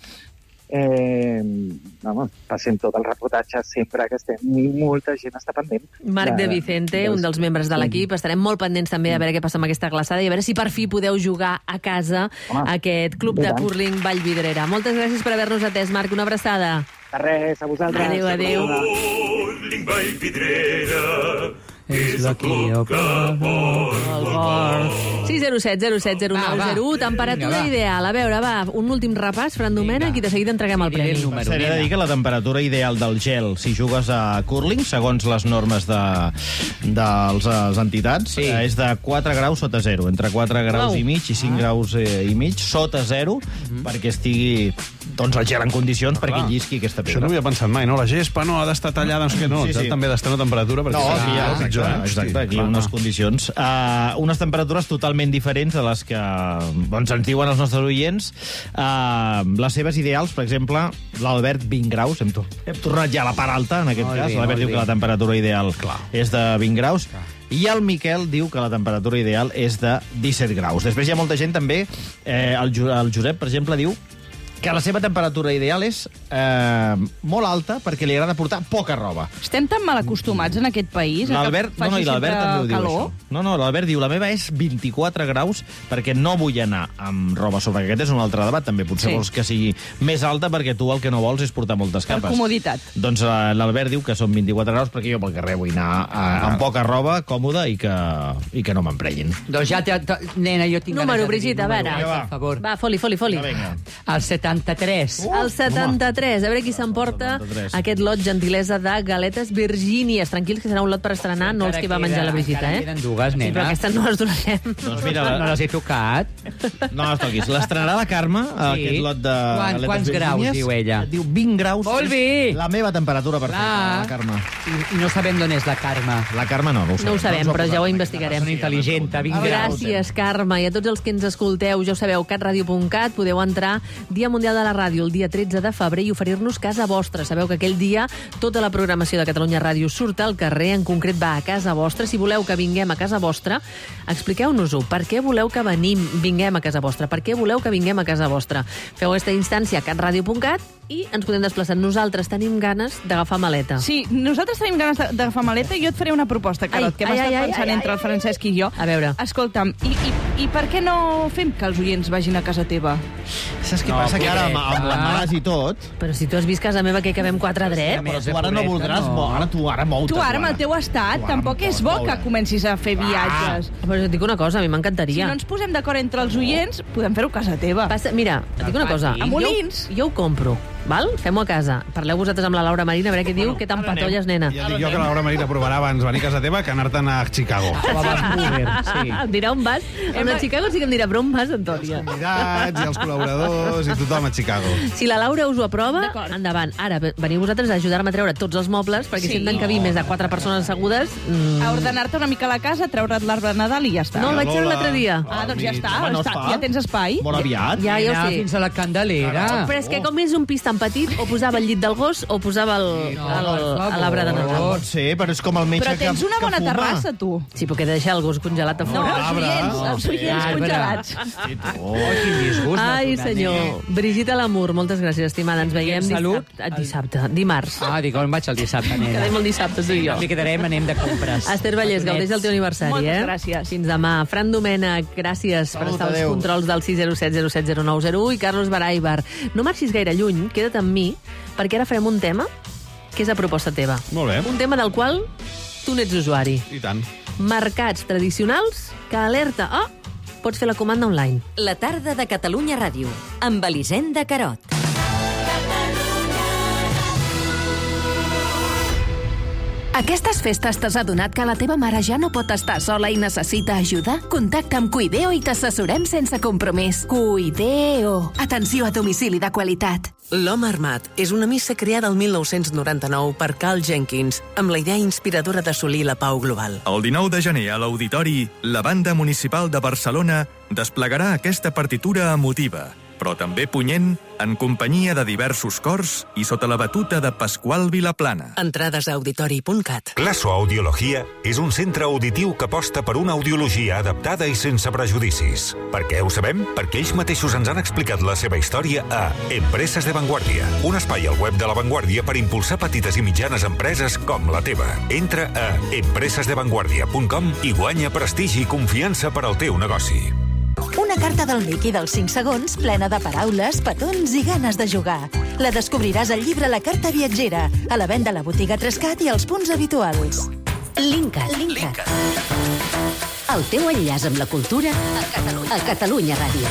Passem tot el reportatge sempre que estem i molta gent està pendent. Marc de Vicente, un dels membres de l'equip, estarem molt pendents també a veure què passa amb aquesta glaçada i a veure si per fi podeu jugar a casa aquest club de curling Vallvidrera. Moltes gràcies per haver-nos atès, Marc, una abraçada. De res, a vosaltres. Adéu. Curling Vallvidrera és la que jo pago el cor. 607 07 0901, temperatura ideal. A veure, va, un últim repàs, Fran Domènech, i de seguida entreguem el premi. S'hauria de dir que la temperatura ideal del gel, si jugues a curling, segons les normes de les entitats, és de 4 graus sota 0, entre 4 graus i mig i 5 graus i mig, sota 0, perquè estigui el gel en condicions perquè llisqui aquesta pedra. Això no ho havia pensat mai, no? La gespa no ha d'estar tallada, també ha d'estar a una temperatura perquè exacte, aquí unes condicions. Unes temperatures totalment diferents de les que ens diuen els nostres oients. Les seves ideals, per exemple, l'Albert 20 graus, hem tornat ja a la part alta, en aquest cas. L'Albert diu que la temperatura ideal és de 20 graus. I el Miquel diu que la temperatura ideal és de 17 graus. Després hi ha molta gent també, el Josep, per exemple, diu que la seva temperatura ideal és molt alta perquè li agrada portar poca roba. Estem tan mal acostumats en aquest país l'Albert també ho diu, això. No, l'Albert diu, la meva és 24 graus perquè no vull anar amb roba sobre. Aquest és un altre debat, també. Potser vols que sigui més alta perquè tu el que no vols és portar moltes capes. Per comoditat. Doncs l'Albert diu que són 24 graus perquè jo pel carrer vull anar amb poca roba, còmoda i que no m'emprenyin. Doncs ja, nena, jo tinc número, Brigitte, a veure. Per favor. Va, foli. El 7 73. El 73. A veure qui s'emporta aquest lot gentilesa de galetes Virgínies. Tranquils, que serà un lot per estrenar, no els que va menjar la Brigitte, Encara queden dues, nena. Sí, però aquestes no les donarem. Doncs mira, no les he tocat. No les toquis. L'estrenarà la Carme, aquest lot de galetes Quants graus, Virgínies. diu ella? Diu 20 graus. Molt bé! La meva temperatura perfecta, la Carme. I no sabem d'on és la Carme. La Carme no ho sabem. No ho sabem, però ja ho investigarem. Són intel·ligent, 20 graus. Gràcies, Carme. I a tots els que ens escolteu, ja ho sabeu, catradio.cat, podeu entrar Dia Mundial de la Ràdio el dia 13 de febrer i oferir-nos casa vostra. Sabeu que aquell dia tota la programació de Catalunya Ràdio surt al carrer, en concret va a casa vostra. Si voleu que vinguem a casa vostra, expliqueu-nos-ho. Per què voleu que vinguem a casa vostra? Per què voleu que vinguem a casa vostra? Feu aquesta instància a catradio.cat i ens podem desplaçar. Nosaltres tenim ganes d'agafar maleta. Sí, nosaltres tenim ganes d'agafar maleta i jo et faré una proposta, Carot, que hem estat pensant entre el Francesc i jo. A veure. Escolta'm, i per què no fem que els oients vagin a casa teva? Saps què passa? Que ara, amb l'embaràs i tot... Però si tu has vist casa meva que hi cabem 4 drets... Però tu ara no voldràs... Ara mou-te. Tu ara, amb el teu estat, tampoc és bo que comencis a fer viatges. Però et dic una cosa, a mi m'encantaria. Si no ens posem d'acord entre els oients, podem fer-ho a casa teva. Mira, et dic una cosa. A Molins. Jo ho compro. Val? Fem-ho a casa. Parleu vosaltres amb la Laura Marina, a veure què diu, què t'empatolles, nena. Ja dic jo que la Laura Marina provarà abans venir a casa teva que anar-te'n a Chicago. O a Vancouver, sí. Em dirà on vas. A Chicago sí que em dirà, però on vas, Antònia? Els convidats i els col·laboradors i tothom a Chicago. Si la Laura us ho aprova, endavant. Ara, veniu vosaltres a ajudar-me a treure tots els mobles, perquè si hem d'encabir més de 4 persones assegudes... A ordenar-te una mica la casa, treure't l'arbre de Nadal i ja està. No, el vaig treure l'altre dia. Doncs ja està. Ja tens espai. Molt aviat. Ja ho sé. Fins a la Candelera. Però és que com és un pis tan petit, o posava el llit del gos o posava l'arbre de Nadal. Pot ser, però és com el metge que tens una bona terrassa, tu. Sí, però que he de deixar el gos congelat a fora. No, els oients congelats. Quin disgust. Ai, senyor. Brigitte Lamour, moltes gràcies, estimada. Ens veiem dimarts. Dic, on vaig el dissabte, nena? Quedem el dissabte, tu i jo. Li quedarem, anem de compres. Esther Vallès, gaudeix del teu aniversari, Moltes gràcies. Fins demà. Fran Domènech, gràcies per estar als controls del 607 070901 i Carlos Baraibar. No marxis gaire lluny, queda't amb mi, perquè ara farem un tema que és a proposta teva. Molt bé. Un tema del qual tu n'ets usuari. I tant. Mercats tradicionals que alerta. Pots fer la comanda online. La tarda de Catalunya Ràdio, amb Elisenda Carot. Aquestes festes t'has adonat que la teva mare ja no pot estar sola i necessita ajuda? Contacta amb Cuideo i t'assessorem sense compromís. Cuideo. Atenció a domicili de qualitat. L'Home Armat és una missa creada el 1999 per Carl Jenkins amb la idea inspiradora d'assolir la pau global. El 19 de gener a l'Auditori, la Banda Municipal de Barcelona desplegarà aquesta partitura emotiva, però també punyent, en companyia de diversos cors i sota la batuta de Pasqual Vilaplana. Entrades a auditori.cat. Classo Audiologia és un centre auditiu que aposta per una audiologia adaptada i sense prejudicis. Per què ho sabem? Perquè ells mateixos ens han explicat la seva història a Empreses de Vanguardia, un espai al web de La Vanguardia per impulsar petites i mitjanes empreses com la teva. Entra a empresesdevanguardia.com i guanya prestigi i confiança per al teu negoci. Una carta del Mickey dels 5 segons plena de paraules, petons i ganes de jugar. La descobriràs al llibre La carta viatgera, a la venda a la botiga Trescat i als punts habituals. Linkat. El teu enllaç amb la cultura a Catalunya Ràdio.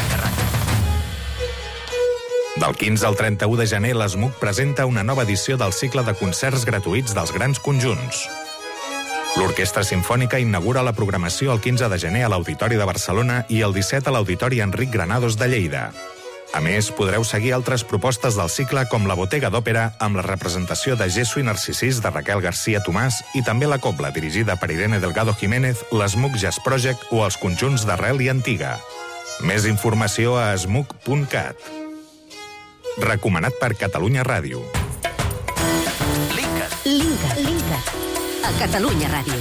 Del 15 al 31 de gener, l'ESMUC presenta una nova edició del cicle de concerts gratuïts dels grans conjunts. L'Orquestra Simfònica inaugura la programació el 15 de gener a l'Auditori de Barcelona i el 17 a l'Auditori Enric Granados de Lleida. A més, podreu seguir altres propostes del cicle com la Botega d'Òpera amb la representació de Gesso i Narcisís de Raquel García Tomàs i també la Cobla dirigida per Irene Delgado Jiménez, l'ESMUC Jazz Project o els conjunts d'Arrel i Antiga. Més informació a smuc.cat. Recomanat per Catalunya Ràdio. Linkat. A Catalunya Ràdio.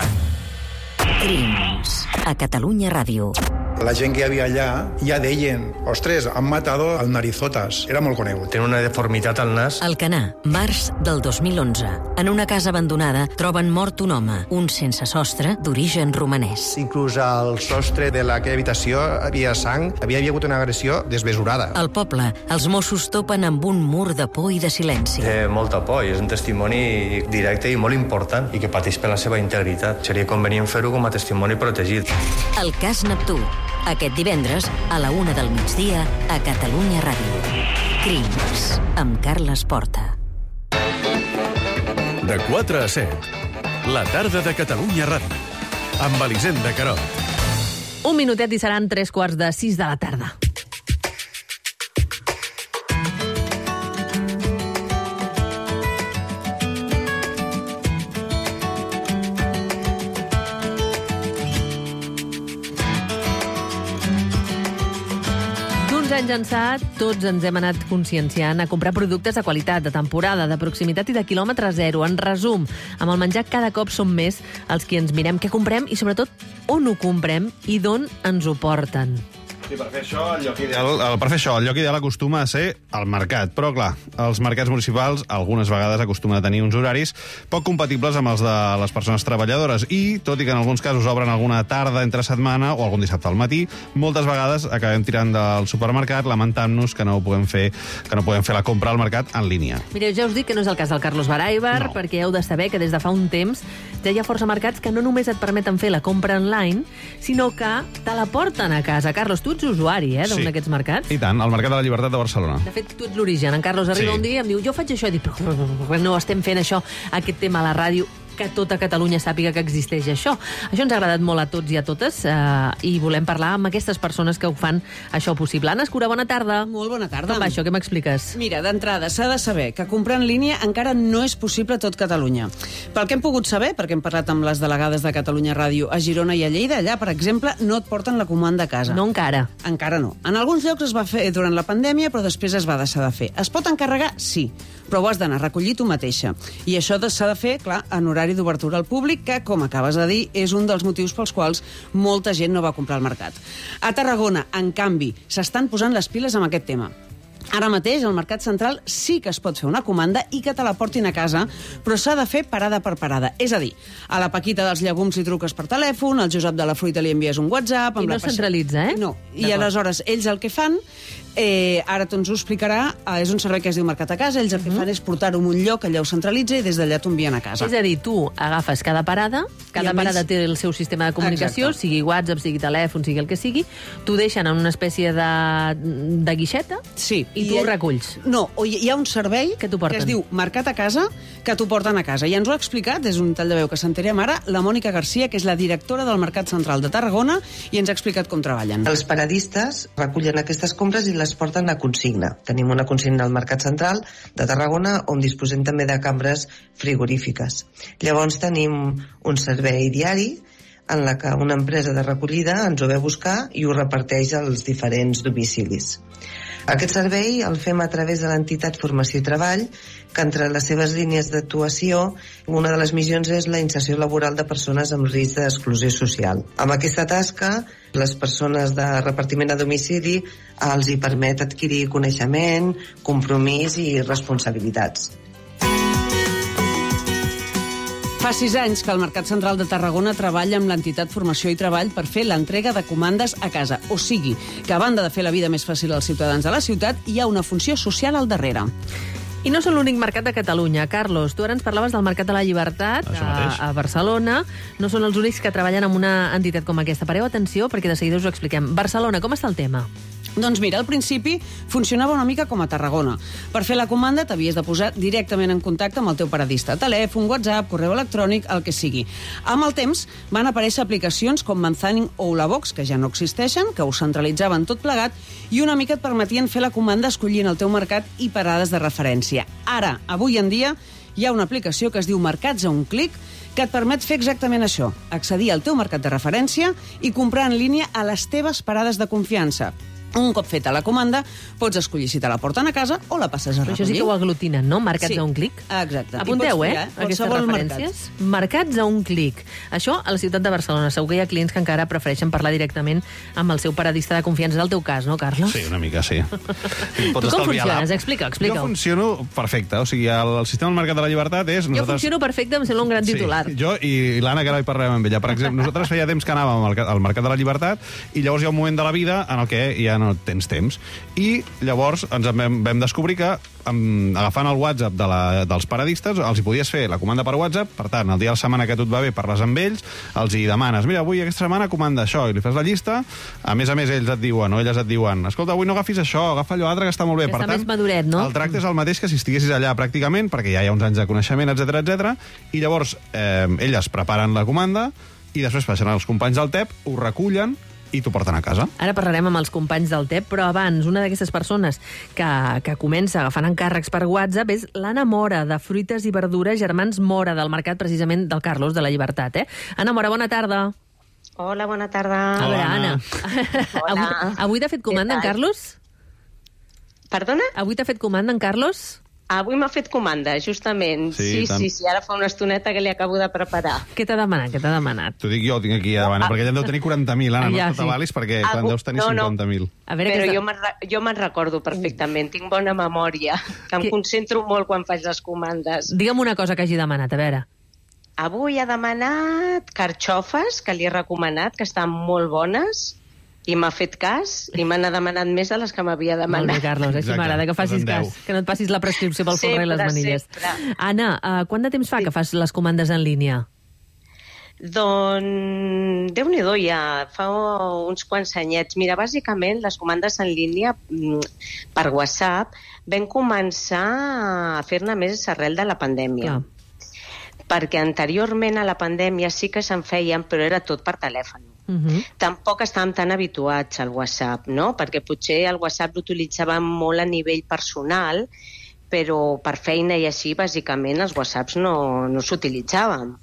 Crims. A Catalunya Ràdio. La gent que hi havia allà ja deien «Ostres, han matado al Narizotas». Era molt conegut. Té una deformitat al nas. Alcanar, març del 2011. En una casa abandonada troben mort un home, un sense sostre d'origen romanès. Inclús al sostre de l'aquella habitació havia sang, havia hagut una agressió desmesurada. Al poble, els Mossos topen amb un mur de por i de silenci. Té molta por i és un testimoni directe i molt important i que pateix per la seva integritat. Seria convenient fer-ho com a testimoni protegit. El cas Neptú. Aquest divendres, a la 1 del migdia, a Catalunya Ràdio. Crims, amb Carles Porta. De 4 a 7, la tarda de Catalunya Ràdio, amb Elisenda Querot. Un minutet i seran 3:45 de la tarda. Anys ençà, tots ens hem anat conscienciant a comprar productes de qualitat, de temporada, de proximitat i de quilòmetre zero. En resum, amb el menjar cada cop som més els qui ens mirem què comprem i, sobretot, on ho comprem i d'on ens ho porten. Sí, per fer això, el lloc ideal acostuma a ser el mercat. Però, clar, els mercats municipals algunes vegades acostumen a tenir uns horaris poc compatibles amb els de les persones treballadores i, tot i que en alguns casos obren alguna tarda entre setmana o algun dissabte al matí, moltes vegades acabem tirant del supermercat lamentant-nos que no podem fer la compra al mercat en línia. Mireu, ja us dic que no és el cas del Carlos Baraibar, perquè heu de saber que des de fa un temps ja hi ha força mercats que no només et permeten fer la compra online, sinó que te la porten a casa. Carlos, tu ets usuari, d'un d'aquests mercats? I tant, el Mercat de la Llibertat de Barcelona. De fet, tu ets l'origen. En Carlos arriba un dia i em diu, jo faig això, i dic, però no estem fent això, aquest tema a la ràdio, que tota Catalunya sàpiga que existeix això. Això ens ha agradat molt a tots i a totes i volem parlar amb aquestes persones que ho fan això possible. Anna Escura, bona tarda. Molt bona tarda. Com va això? Què m'expliques? Mira, d'entrada, s'ha de saber que comprar en línia encara no és possible a tot Catalunya. Pel que hem pogut saber, perquè hem parlat amb les delegades de Catalunya Ràdio a Girona i a Lleida, allà, per exemple, no et porten la comanda a casa. No encara. Encara no. En alguns llocs es va fer durant la pandèmia, però després es va deixar de fer. Es pot encarregar? Sí, però ho has d'anar a recollir tu mateixa. I això s'ha de fer, clar, en horari d'obertura al públic, que, com acabes de dir, és un dels motius pels quals molta gent no va comprar al mercat. A Tarragona, en canvi, s'estan posant les piles amb aquest tema. Ara mateix, al Mercat Central sí que es pot fer una comanda i que te la portin a casa, però s'ha de fer parada per parada. És a dir, a la Paquita dels llegums li truques per telèfon, al Josep de la Fruita li envies un WhatsApp... I no centralitza, No. I aleshores, ells el que fan... ara ens ho explicarà, és un servei que es diu Mercat a Casa, ells el que fan és portar-ho en un lloc, allà ho centralitza i des d'allà t'ho envien a casa. És a dir, tu agafes cada parada té el seu sistema de comunicació, Exacte. sigui WhatsApp, sigui telèfon, sigui el que sigui, t'ho deixen en una espècie de guixeta i tu ho reculls. No, hi ha un servei que es diu Mercat a Casa, que t'ho porten a casa. I ens ho ha explicat, és un tall de veu que sentirem ara, la Mònica Garcia, que és la directora del Mercat Central de Tarragona, i ens ha explicat com treballen. Els paradistes recullen aquestes compres i les porten a consigna. Tenim una consigna al Mercat Central de Tarragona on disposem també de cambres frigorífiques. Llavors tenim un servei diari en la que una empresa de recollida ens ho ve a buscar i ho reparteix als diferents domicilis. Aquest servei el fem a través de l'entitat Formació i Treball, que entre les seves línies d'actuació, una de les missions és la inserció laboral de persones amb risc d'exclusió social. Amb aquesta tasca, les persones de repartiment a domicili els hi permet adquirir coneixement, compromís i responsabilitats. Fa 6 anys que el Mercat Central de Tarragona treballa amb l'entitat Formació i Treball per fer l'entrega de comandes a casa. O sigui, que a banda de fer la vida més fàcil als ciutadans de la ciutat, hi ha una funció social al darrere. I no són l'únic mercat de Catalunya. Carlos, tu ara ens parlaves del Mercat de la Llibertat a Barcelona. No són els únics que treballen amb una entitat com aquesta. Pareu atenció, perquè de seguida us ho expliquem. Barcelona, com està el tema? Doncs mira, al principi funcionava una mica com a Tarragona. Per fer la comanda t'havies de posar directament en contacte amb el teu paradista. Telèfon, WhatsApp, correu electrònic, el que sigui. Amb el temps van aparèixer aplicacions com Manzanin o Ulabox, que ja no existeixen, que ho centralitzaven tot plegat, i una mica et permetien fer la comanda escollint el teu mercat i parades de referència. Ara, avui en dia, hi ha una aplicació que es diu Mercats a un clic, que et permet fer exactament això, accedir al teu mercat de referència i comprar en línia a les teves parades de confiança. Un cop feta la comanda, pots escollir si te la porten a casa o la passes a recollir. Això sí que ho aglutinen, no? Mercats a un clic. Exacte. Apunteu, aquestes referències. Mercats a un clic. Això a la ciutat de Barcelona. Segur que hi ha clients que encara prefereixen parlar directament amb el seu paradista de confiança. És el teu cas, no, Carlos? Sí, una mica, sí. Tu com funciones? Explica-ho. Jo funciono perfecte. O sigui, el sistema del Mercat de la Llibertat és... Jo funciono perfecte, em sembla un gran titular. Sí, jo i l'Anna, que ara hi parlem amb ella. Per exemple, nosaltres feia temps que anàvem al Mercat de la Llibertat i llavors hi ha un moment de la vida en el que hi ha no tens temps. I llavors ens vam descobrir que agafant el WhatsApp dels paradistes els hi podies fer la comanda per WhatsApp. Per tant, el dia de la setmana que a tu et va bé parles amb ells, els hi demanes, mira, avui aquesta setmana comanda això, i li fas la llista. A més, ells et diuen, o elles et diuen, escolta, avui no agafis això, agafa allò altre que està molt bé. Que per està tant, més maduret, no? El tracte és el mateix que si estiguessis allà pràcticament, perquè ja hi ha uns anys de coneixement, etc. I llavors elles preparen la comanda i després passen els companys del TEP, ho recullen i t'ho porten a casa. Ara parlarem amb els companys del TEP, però abans, una d'aquestes persones que comença agafant encàrrecs per WhatsApp és l'Anna Mora, de Fruites i Verdures Germans Mora, del mercat precisament del Carlos, de la Llibertat. Anna Mora, bona tarda. Hola, bona tarda. A veure, Anna. Hola. Avui t'ha fet comanda en Carlos? Perdona? Avui t'ha fet comanda en Carlos? Avui m'ha fet comanda, justament. Sí, ara fa una estoneta que li acabo de preparar. Què t'ha demanat? T'ho dic jo, ho tinc aquí a davant, perquè ja en deu tenir 40.000, Anna, no t'atabalis, perquè quan deus tenir 50.000. Però jo me'n recordo perfectament, tinc bona memòria, que em concentro molt quan faig les comandes. Digue'm una cosa que hagi demanat, a veure. Avui ha demanat carxofes, que li he recomanat, que estan molt bones, i m'ha fet cas, i me n'ha demanat més de les que m'havia demanat. Molt bé, Carlos, així m'agrada que facis cas, que no et passis la prescripció pel forrer i les manilles. Anna, quant de temps fa que fas les comandes en línia? Doncs, Déu-n'hi-do, ja fa uns quants anyets. Mira, bàsicament, les comandes en línia per WhatsApp vam començar a fer-ne més arrel de la pandèmia. Perquè anteriorment a la pandèmia sí que se'n feien, però era tot per telèfon. Tampoc estàvem tan habituats al WhatsApp, no? Perquè potser el WhatsApp l'utilitzàvem molt a nivell personal, però per feina i així, bàsicament, els WhatsApps no s'utilitzàvem.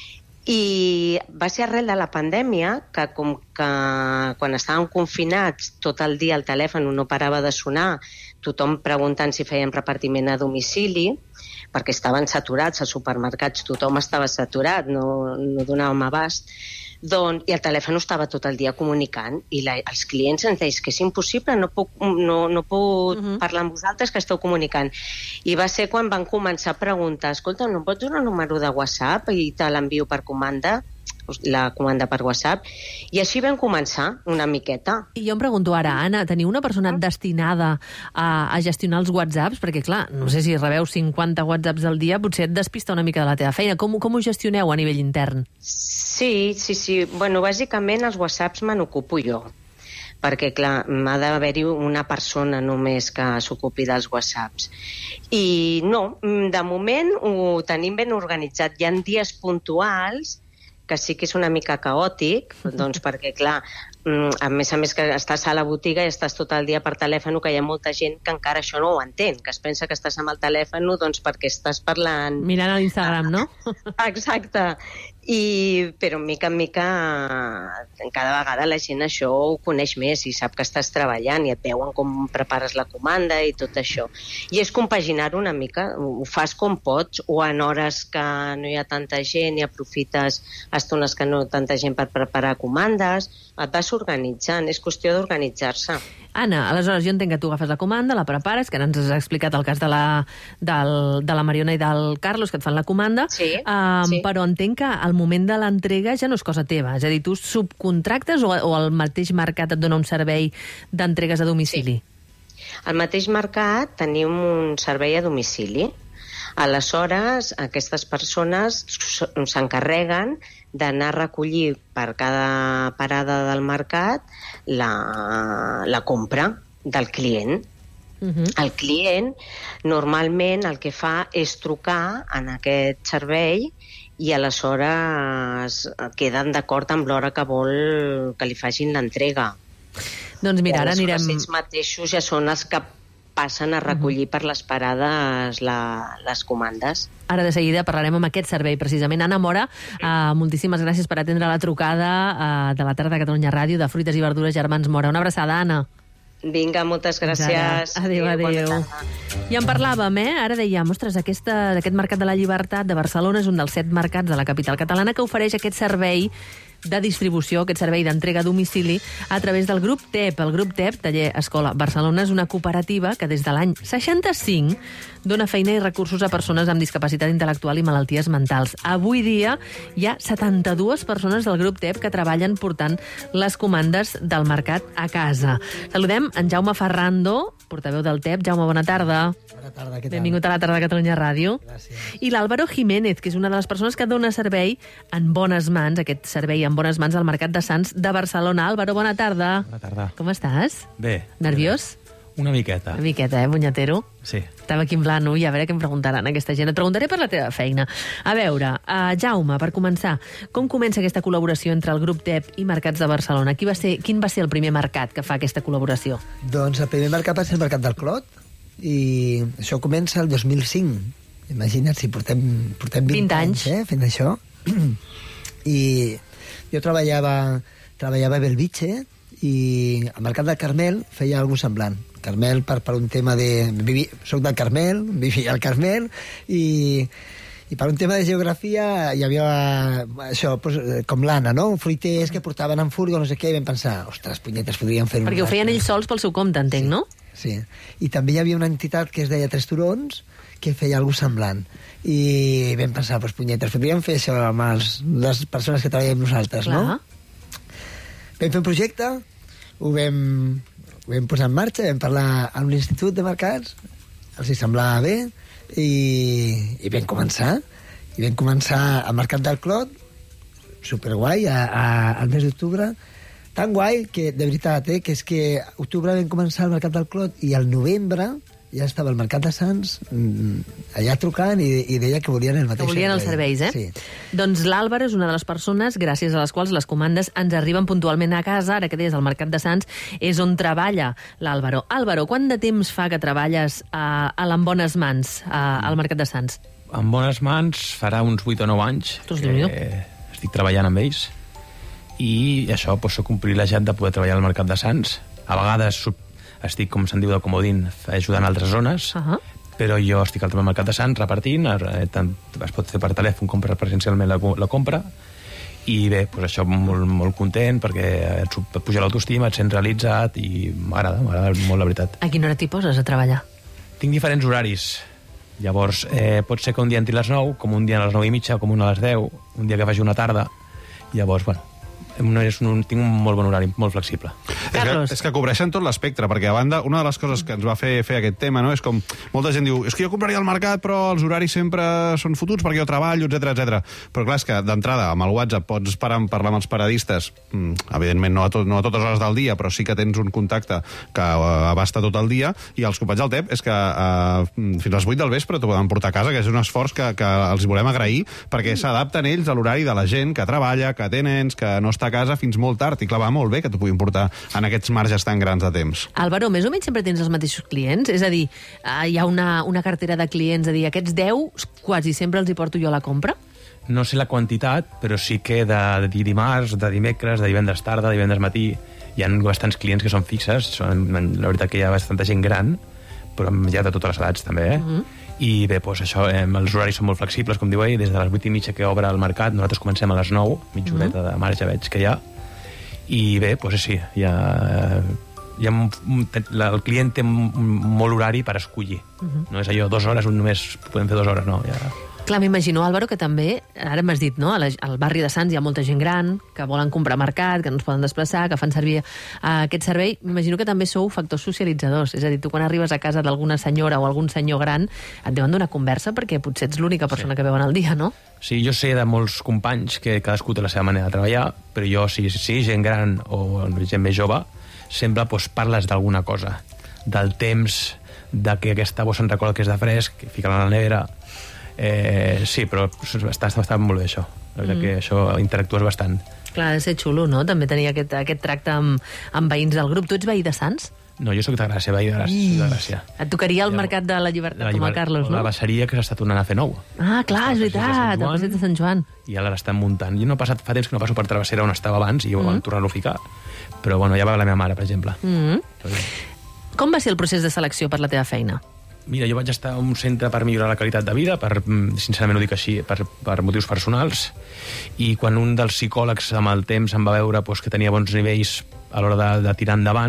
I va ser arrel de la pandèmia que, com que quan estàvem confinats tot el dia el telèfon no parava de sonar, tothom preguntant si fèiem repartiment a domicili, perquè estaven saturats, als supermercats tothom estava saturat, no donàvem abast, i el telèfon estava tot el dia comunicant i els clients ens deien que és impossible, no puc parlar amb vosaltres que esteu comunicant. I va ser quan van començar a preguntar, escolta, no em pots donar el número de WhatsApp i te l'envio per comanda? La comanda per WhatsApp, i així vam començar una miqueta. I jo em pregunto ara, Anna, teniu una persona destinada a gestionar els WhatsApps? Perquè, clar, no sé si rebeu 50 WhatsApps al dia, potser et despista una mica de la teva feina. Com ho gestioneu a nivell intern? Sí. Bueno, bàsicament els WhatsApps me n'ocupo jo, perquè, clar, ha d'haver-hi una persona només que s'ocupi dels WhatsApps. I no, de moment ho tenim ben organitzat. Hi ha dies puntuals que sí que és una mica caòtic, doncs perquè, clar, a més que estàs a la botiga i estàs tot el dia per telèfon, que hi ha molta gent que encara això no ho entén, que es pensa que estàs amb el telèfon doncs perquè estàs parlant... Mirant a l'Instagram, no? Exacte. Però mica en mica cada vegada la gent això ho coneix més i sap que estàs treballant i et veuen com prepares la comanda i tot això. I és compaginar una mica, ho fas com pots, o en hores que no hi ha tanta gent i aprofites estones que no hi ha tanta gent per preparar comandes, et vas organitzant, és qüestió d'organitzar-se. Anna, aleshores jo entenc que tu agafes la comanda, la prepares, que ara ens has explicat el cas de la Mariona i del Carlos, que et fan la comanda, però entenc que al moment de l'entrega ja no és cosa teva, és a dir, tu subcontractes o el mateix mercat et dona un servei d'entregues a domicili? Al mateix mercat tenim un servei a domicili. Aleshores, aquestes persones s'encarreguen d'anar a recollir per cada parada del mercat la compra del client. El client normalment el que fa és trucar en aquest servei i aleshores queden d'acord amb l'hora que vol que li facin l'entrega. Doncs mira, ara anirem... Ells mateixos ja són els que passen a recollir per les parades les comandes. Ara de seguida parlarem amb aquest servei, precisament. Anna Mora, moltíssimes gràcies per atendre la trucada de la tarda de Catalunya Ràdio de Fruites i Verdures Germans Mora. Una abraçada, Anna. Vinga, moltes gràcies. Adéu. I en parlàvem, Ara dèiem, ostres, aquest Mercat de la Llibertat de Barcelona és un dels 7 mercats de la capital catalana que ofereix aquest servei de distribució, aquest servei d'entrega a domicili a través del grup TEP. El grup TEP, Taller Escola Barcelona, és una cooperativa que des de l'any 65 dona feina i recursos a persones amb discapacitat intel·lectual i malalties mentals. Avui dia hi ha 72 persones del grup TEP que treballen portant les comandes del mercat a casa. Saludem en Jaume Ferrando, portaveu del TEP. Jaume, bona tarda. Bona tarda, què tal? Benvingut a la tarda de Catalunya Ràdio. Gràcies. I l'Álvaro Jiménez, que és una de les persones que dona servei en bones mans, aquest servei en bones mans al Mercat de Sants de Barcelona. Álvaro, bona tarda. Bona tarda. Com estàs? Bé. Nerviós? Una miqueta. Una miqueta, punyetero? Sí. Estava aquí en plano i a veure què em preguntaran aquesta gent. Et preguntaré per la teva feina. A veure, Jaume, per començar, com comença aquesta col·laboració entre el grup TEP i Mercats de Barcelona? Quin va ser el primer mercat que fa aquesta col·laboració? Doncs el primer mercat va ser el Mercat del Clot, i això comença el 2005. Imagina't si portem 20 anys fent això. I jo treballava a Belvitge i al Mercat del Carmel feia alguna semblant. Carmel per un tema de... Soc del Carmel, vivia al Carmel, i per un tema de geografia hi havia això, com l'Anna, no? Fruiters que portaven en furgo, no sé què, i vam pensar, ostres, punyetes, podríem fer... Perquè ho feien ells sols pel seu compte, entenc, no? Sí, i també hi havia una entitat que es deia Tres Turons, que feia alguna semblant. I vam pensar, doncs, punyetes, podríem fer això amb les persones que treballem nosaltres, no? Vam fer un projecte, ho vam posar en marxa, vam parlar amb l'Institut de Mercats, els hi semblava bé, i vam començar. I vam començar al Mercat del Clot, superguai, al mes d'octubre, tan guai que, de veritat, que és que a octubre vam començar al Mercat del Clot i al novembre ja estava al Mercat de Sants allà trucant i deia que volien el mateix servei. Que volien els serveis, eh? Sí. Doncs l'Àlvaro és una de les persones gràcies a les quals les comandes ens arriben puntualment a casa. Ara que deies el Mercat de Sants és on treballa l'Àlvaro. Àlvaro, quant de temps fa que treballes en bones mans al Mercat de Sants? En bones mans farà uns 8 o 9 anys que estic treballant amb ells, i això, soc un privilegiat de poder treballar al Mercat de Sants. A vegades estic, com se'n diu de comodín, ajudant altres zones, però jo estic al Mercat de Sants repartint, es pot fer per telèfon, comprar presencialment la compra, i bé, això molt, molt content, perquè et puja l'autoestima, et sents realitzat, i m'agrada molt, la veritat. A quina hora t'hi poses a treballar? Tinc diferents horaris. Llavors, pot ser que un dia entri a les 9, com un dia a les 9:30, com un a les 10, un dia que faci una tarda. Llavors, tinc un molt bon horari, molt flexible. És que cobreixen tot l'espectre, perquè a banda, una de les coses que ens va fer aquest tema, no, és com molta gent diu, és que jo compraria al mercat, però els horaris sempre són fotuts perquè jo treballo, etc. Però clar, és que d'entrada, amb el WhatsApp pots parlar amb els paradistes, evidentment no a totes hores del dia, però sí que tens un contacte que abasta tot el dia, i els companys del TEP és que fins a les 8 del vespre t'ho poden portar a casa, que és un esforç que els volem agrair, perquè s'adapten ells a l'horari de la gent que treballa, que té nens, que no està a casa fins molt tard, i clar, va molt bé que t'ho puguin portar en aquests marges tan grans de temps. Álvaro, més o menys sempre tens els mateixos clients? És a dir, hi ha una cartera de clients, a dir, aquests 10 quasi sempre els hi porto jo a la compra? No sé la quantitat, però sí que de dimarts, de dimecres, de divendres tarda, de divendres matí, hi ha bastants clients que són fixes. La veritat que hi ha bastanta gent gran, però hi ha de totes les edats també, I bé, això, els horaris són molt flexibles, com diu ell, des de les 8:30 que obre el mercat, nosaltres comencem a les 9, mitja horeta de marge veig que hi ha, i bé, sí, el client té molt horari per escollir. No és allò, 2 hores, només podem fer 2 hores, no. Clar, m'imagino, Álvaro, que també, ara m'has dit, no?, al barri de Sants hi ha molta gent gran, que volen comprar mercat, que no es poden desplaçar, que fan servir aquest servei. M'imagino que també sou factors socialitzadors. És a dir, tu quan arribes a casa d'alguna senyora o algun senyor gran, et deuen donar conversa perquè potser ets l'única persona que veuen al dia, no? Sí, jo sé de molts companys que cadascú té la seva manera de treballar, però jo, si gent gran o gent més jove, sempre parles d'alguna cosa. Del temps, de que aquesta bossa en recorda que és de fresc, que fica a la nevera. Sí, però està molt bé, això. La veritat que això interactues bastant. Clar, ha de ser xulo, no?, també tenir aquest tracte amb veïns del grup. Tu ets veí de Sants? No, jo soc de Gràcia, veí de Gràcia. Et tocaria el Mercat de la Llibertat, com el Carlos, no? La baixeria que s'està tornant a fer nou. Ah, clar, és veritat, el passeig de Sant Joan. I ara l'estan muntant. Jo fa temps que no passo per Travessera on estava abans i van tornar-lo a ficar. Però, ja va la meva mare, per exemple. Com va ser el procés de selecció per la teva feina? Mira, jo vaig estar a un centre per millorar la qualitat de vida, sincerament ho dic així, per motius personals, i quan un dels psicòlegs amb el temps em va veure que tenia bons nivells a l'hora de tirar endavant,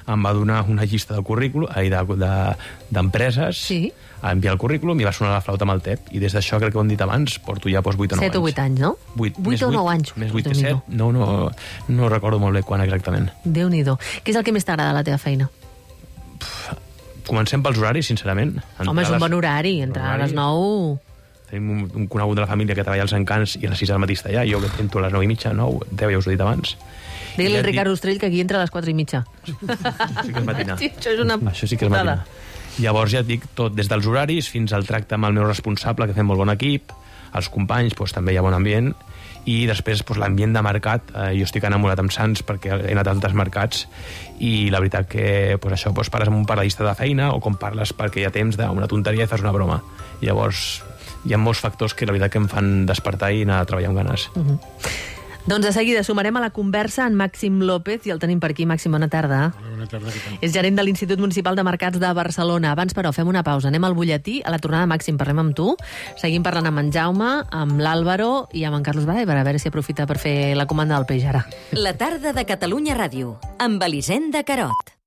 em va donar una llista d'empreses, a enviar el currículum i va sonar la flauta amb el TEP. I des d'això, crec que ho hem dit abans, porto ja 8 o 9 anys. 7 o 8 anys, no? 8 o 9 anys. Més 8 que 7. No recordo molt bé quan exactament. Déu-n'hi-do. Què és el que més t'agrada de la teva feina? Comencem pels horaris, sincerament. Home, és un bon horari. Entrar a les 9... Tenim un conegut de la família que treballa als Encants i a les 6 del matí està allà. Jo que entro a les 9:30, 9, 10, ja us ho he dit abans. Digue-li al Ricard Ostrell que aquí entra a les 4:30. Sí que és matinar. Això sí que és matinar. Llavors ja et dic tot, des dels horaris fins al tracte amb el meu responsable, que fem molt bon equip, els companys, doncs, també hi ha bon ambient, i després doncs, l'ambient de mercat. Jo estic enamorat amb Sants perquè he anat a altres mercats i la veritat que doncs, això, doncs, parles amb un paradista de feina o com parles perquè hi ha temps d'una tonteria i fas una broma. Llavors hi ha molts factors que la veritat que em fan despertar i anar a treballar amb ganes. Doncs de seguida sumarem a la conversa en Màxim López i el tenim per aquí. Màxim, bona tarda. Bona tarda, què tal? És gerent de l'Institut Municipal de Mercats de Barcelona. Abans, però, fem una pausa. Anem al butlletí. A la tornada, Màxim, parlem amb tu. Seguim parlant amb en Jaume, amb l'Àlvaro i amb en Carlos Badaiber, a veure si aprofita per fer la comanda del peix ara. La tarda de Catalunya Ràdio, amb Elisenda Carot.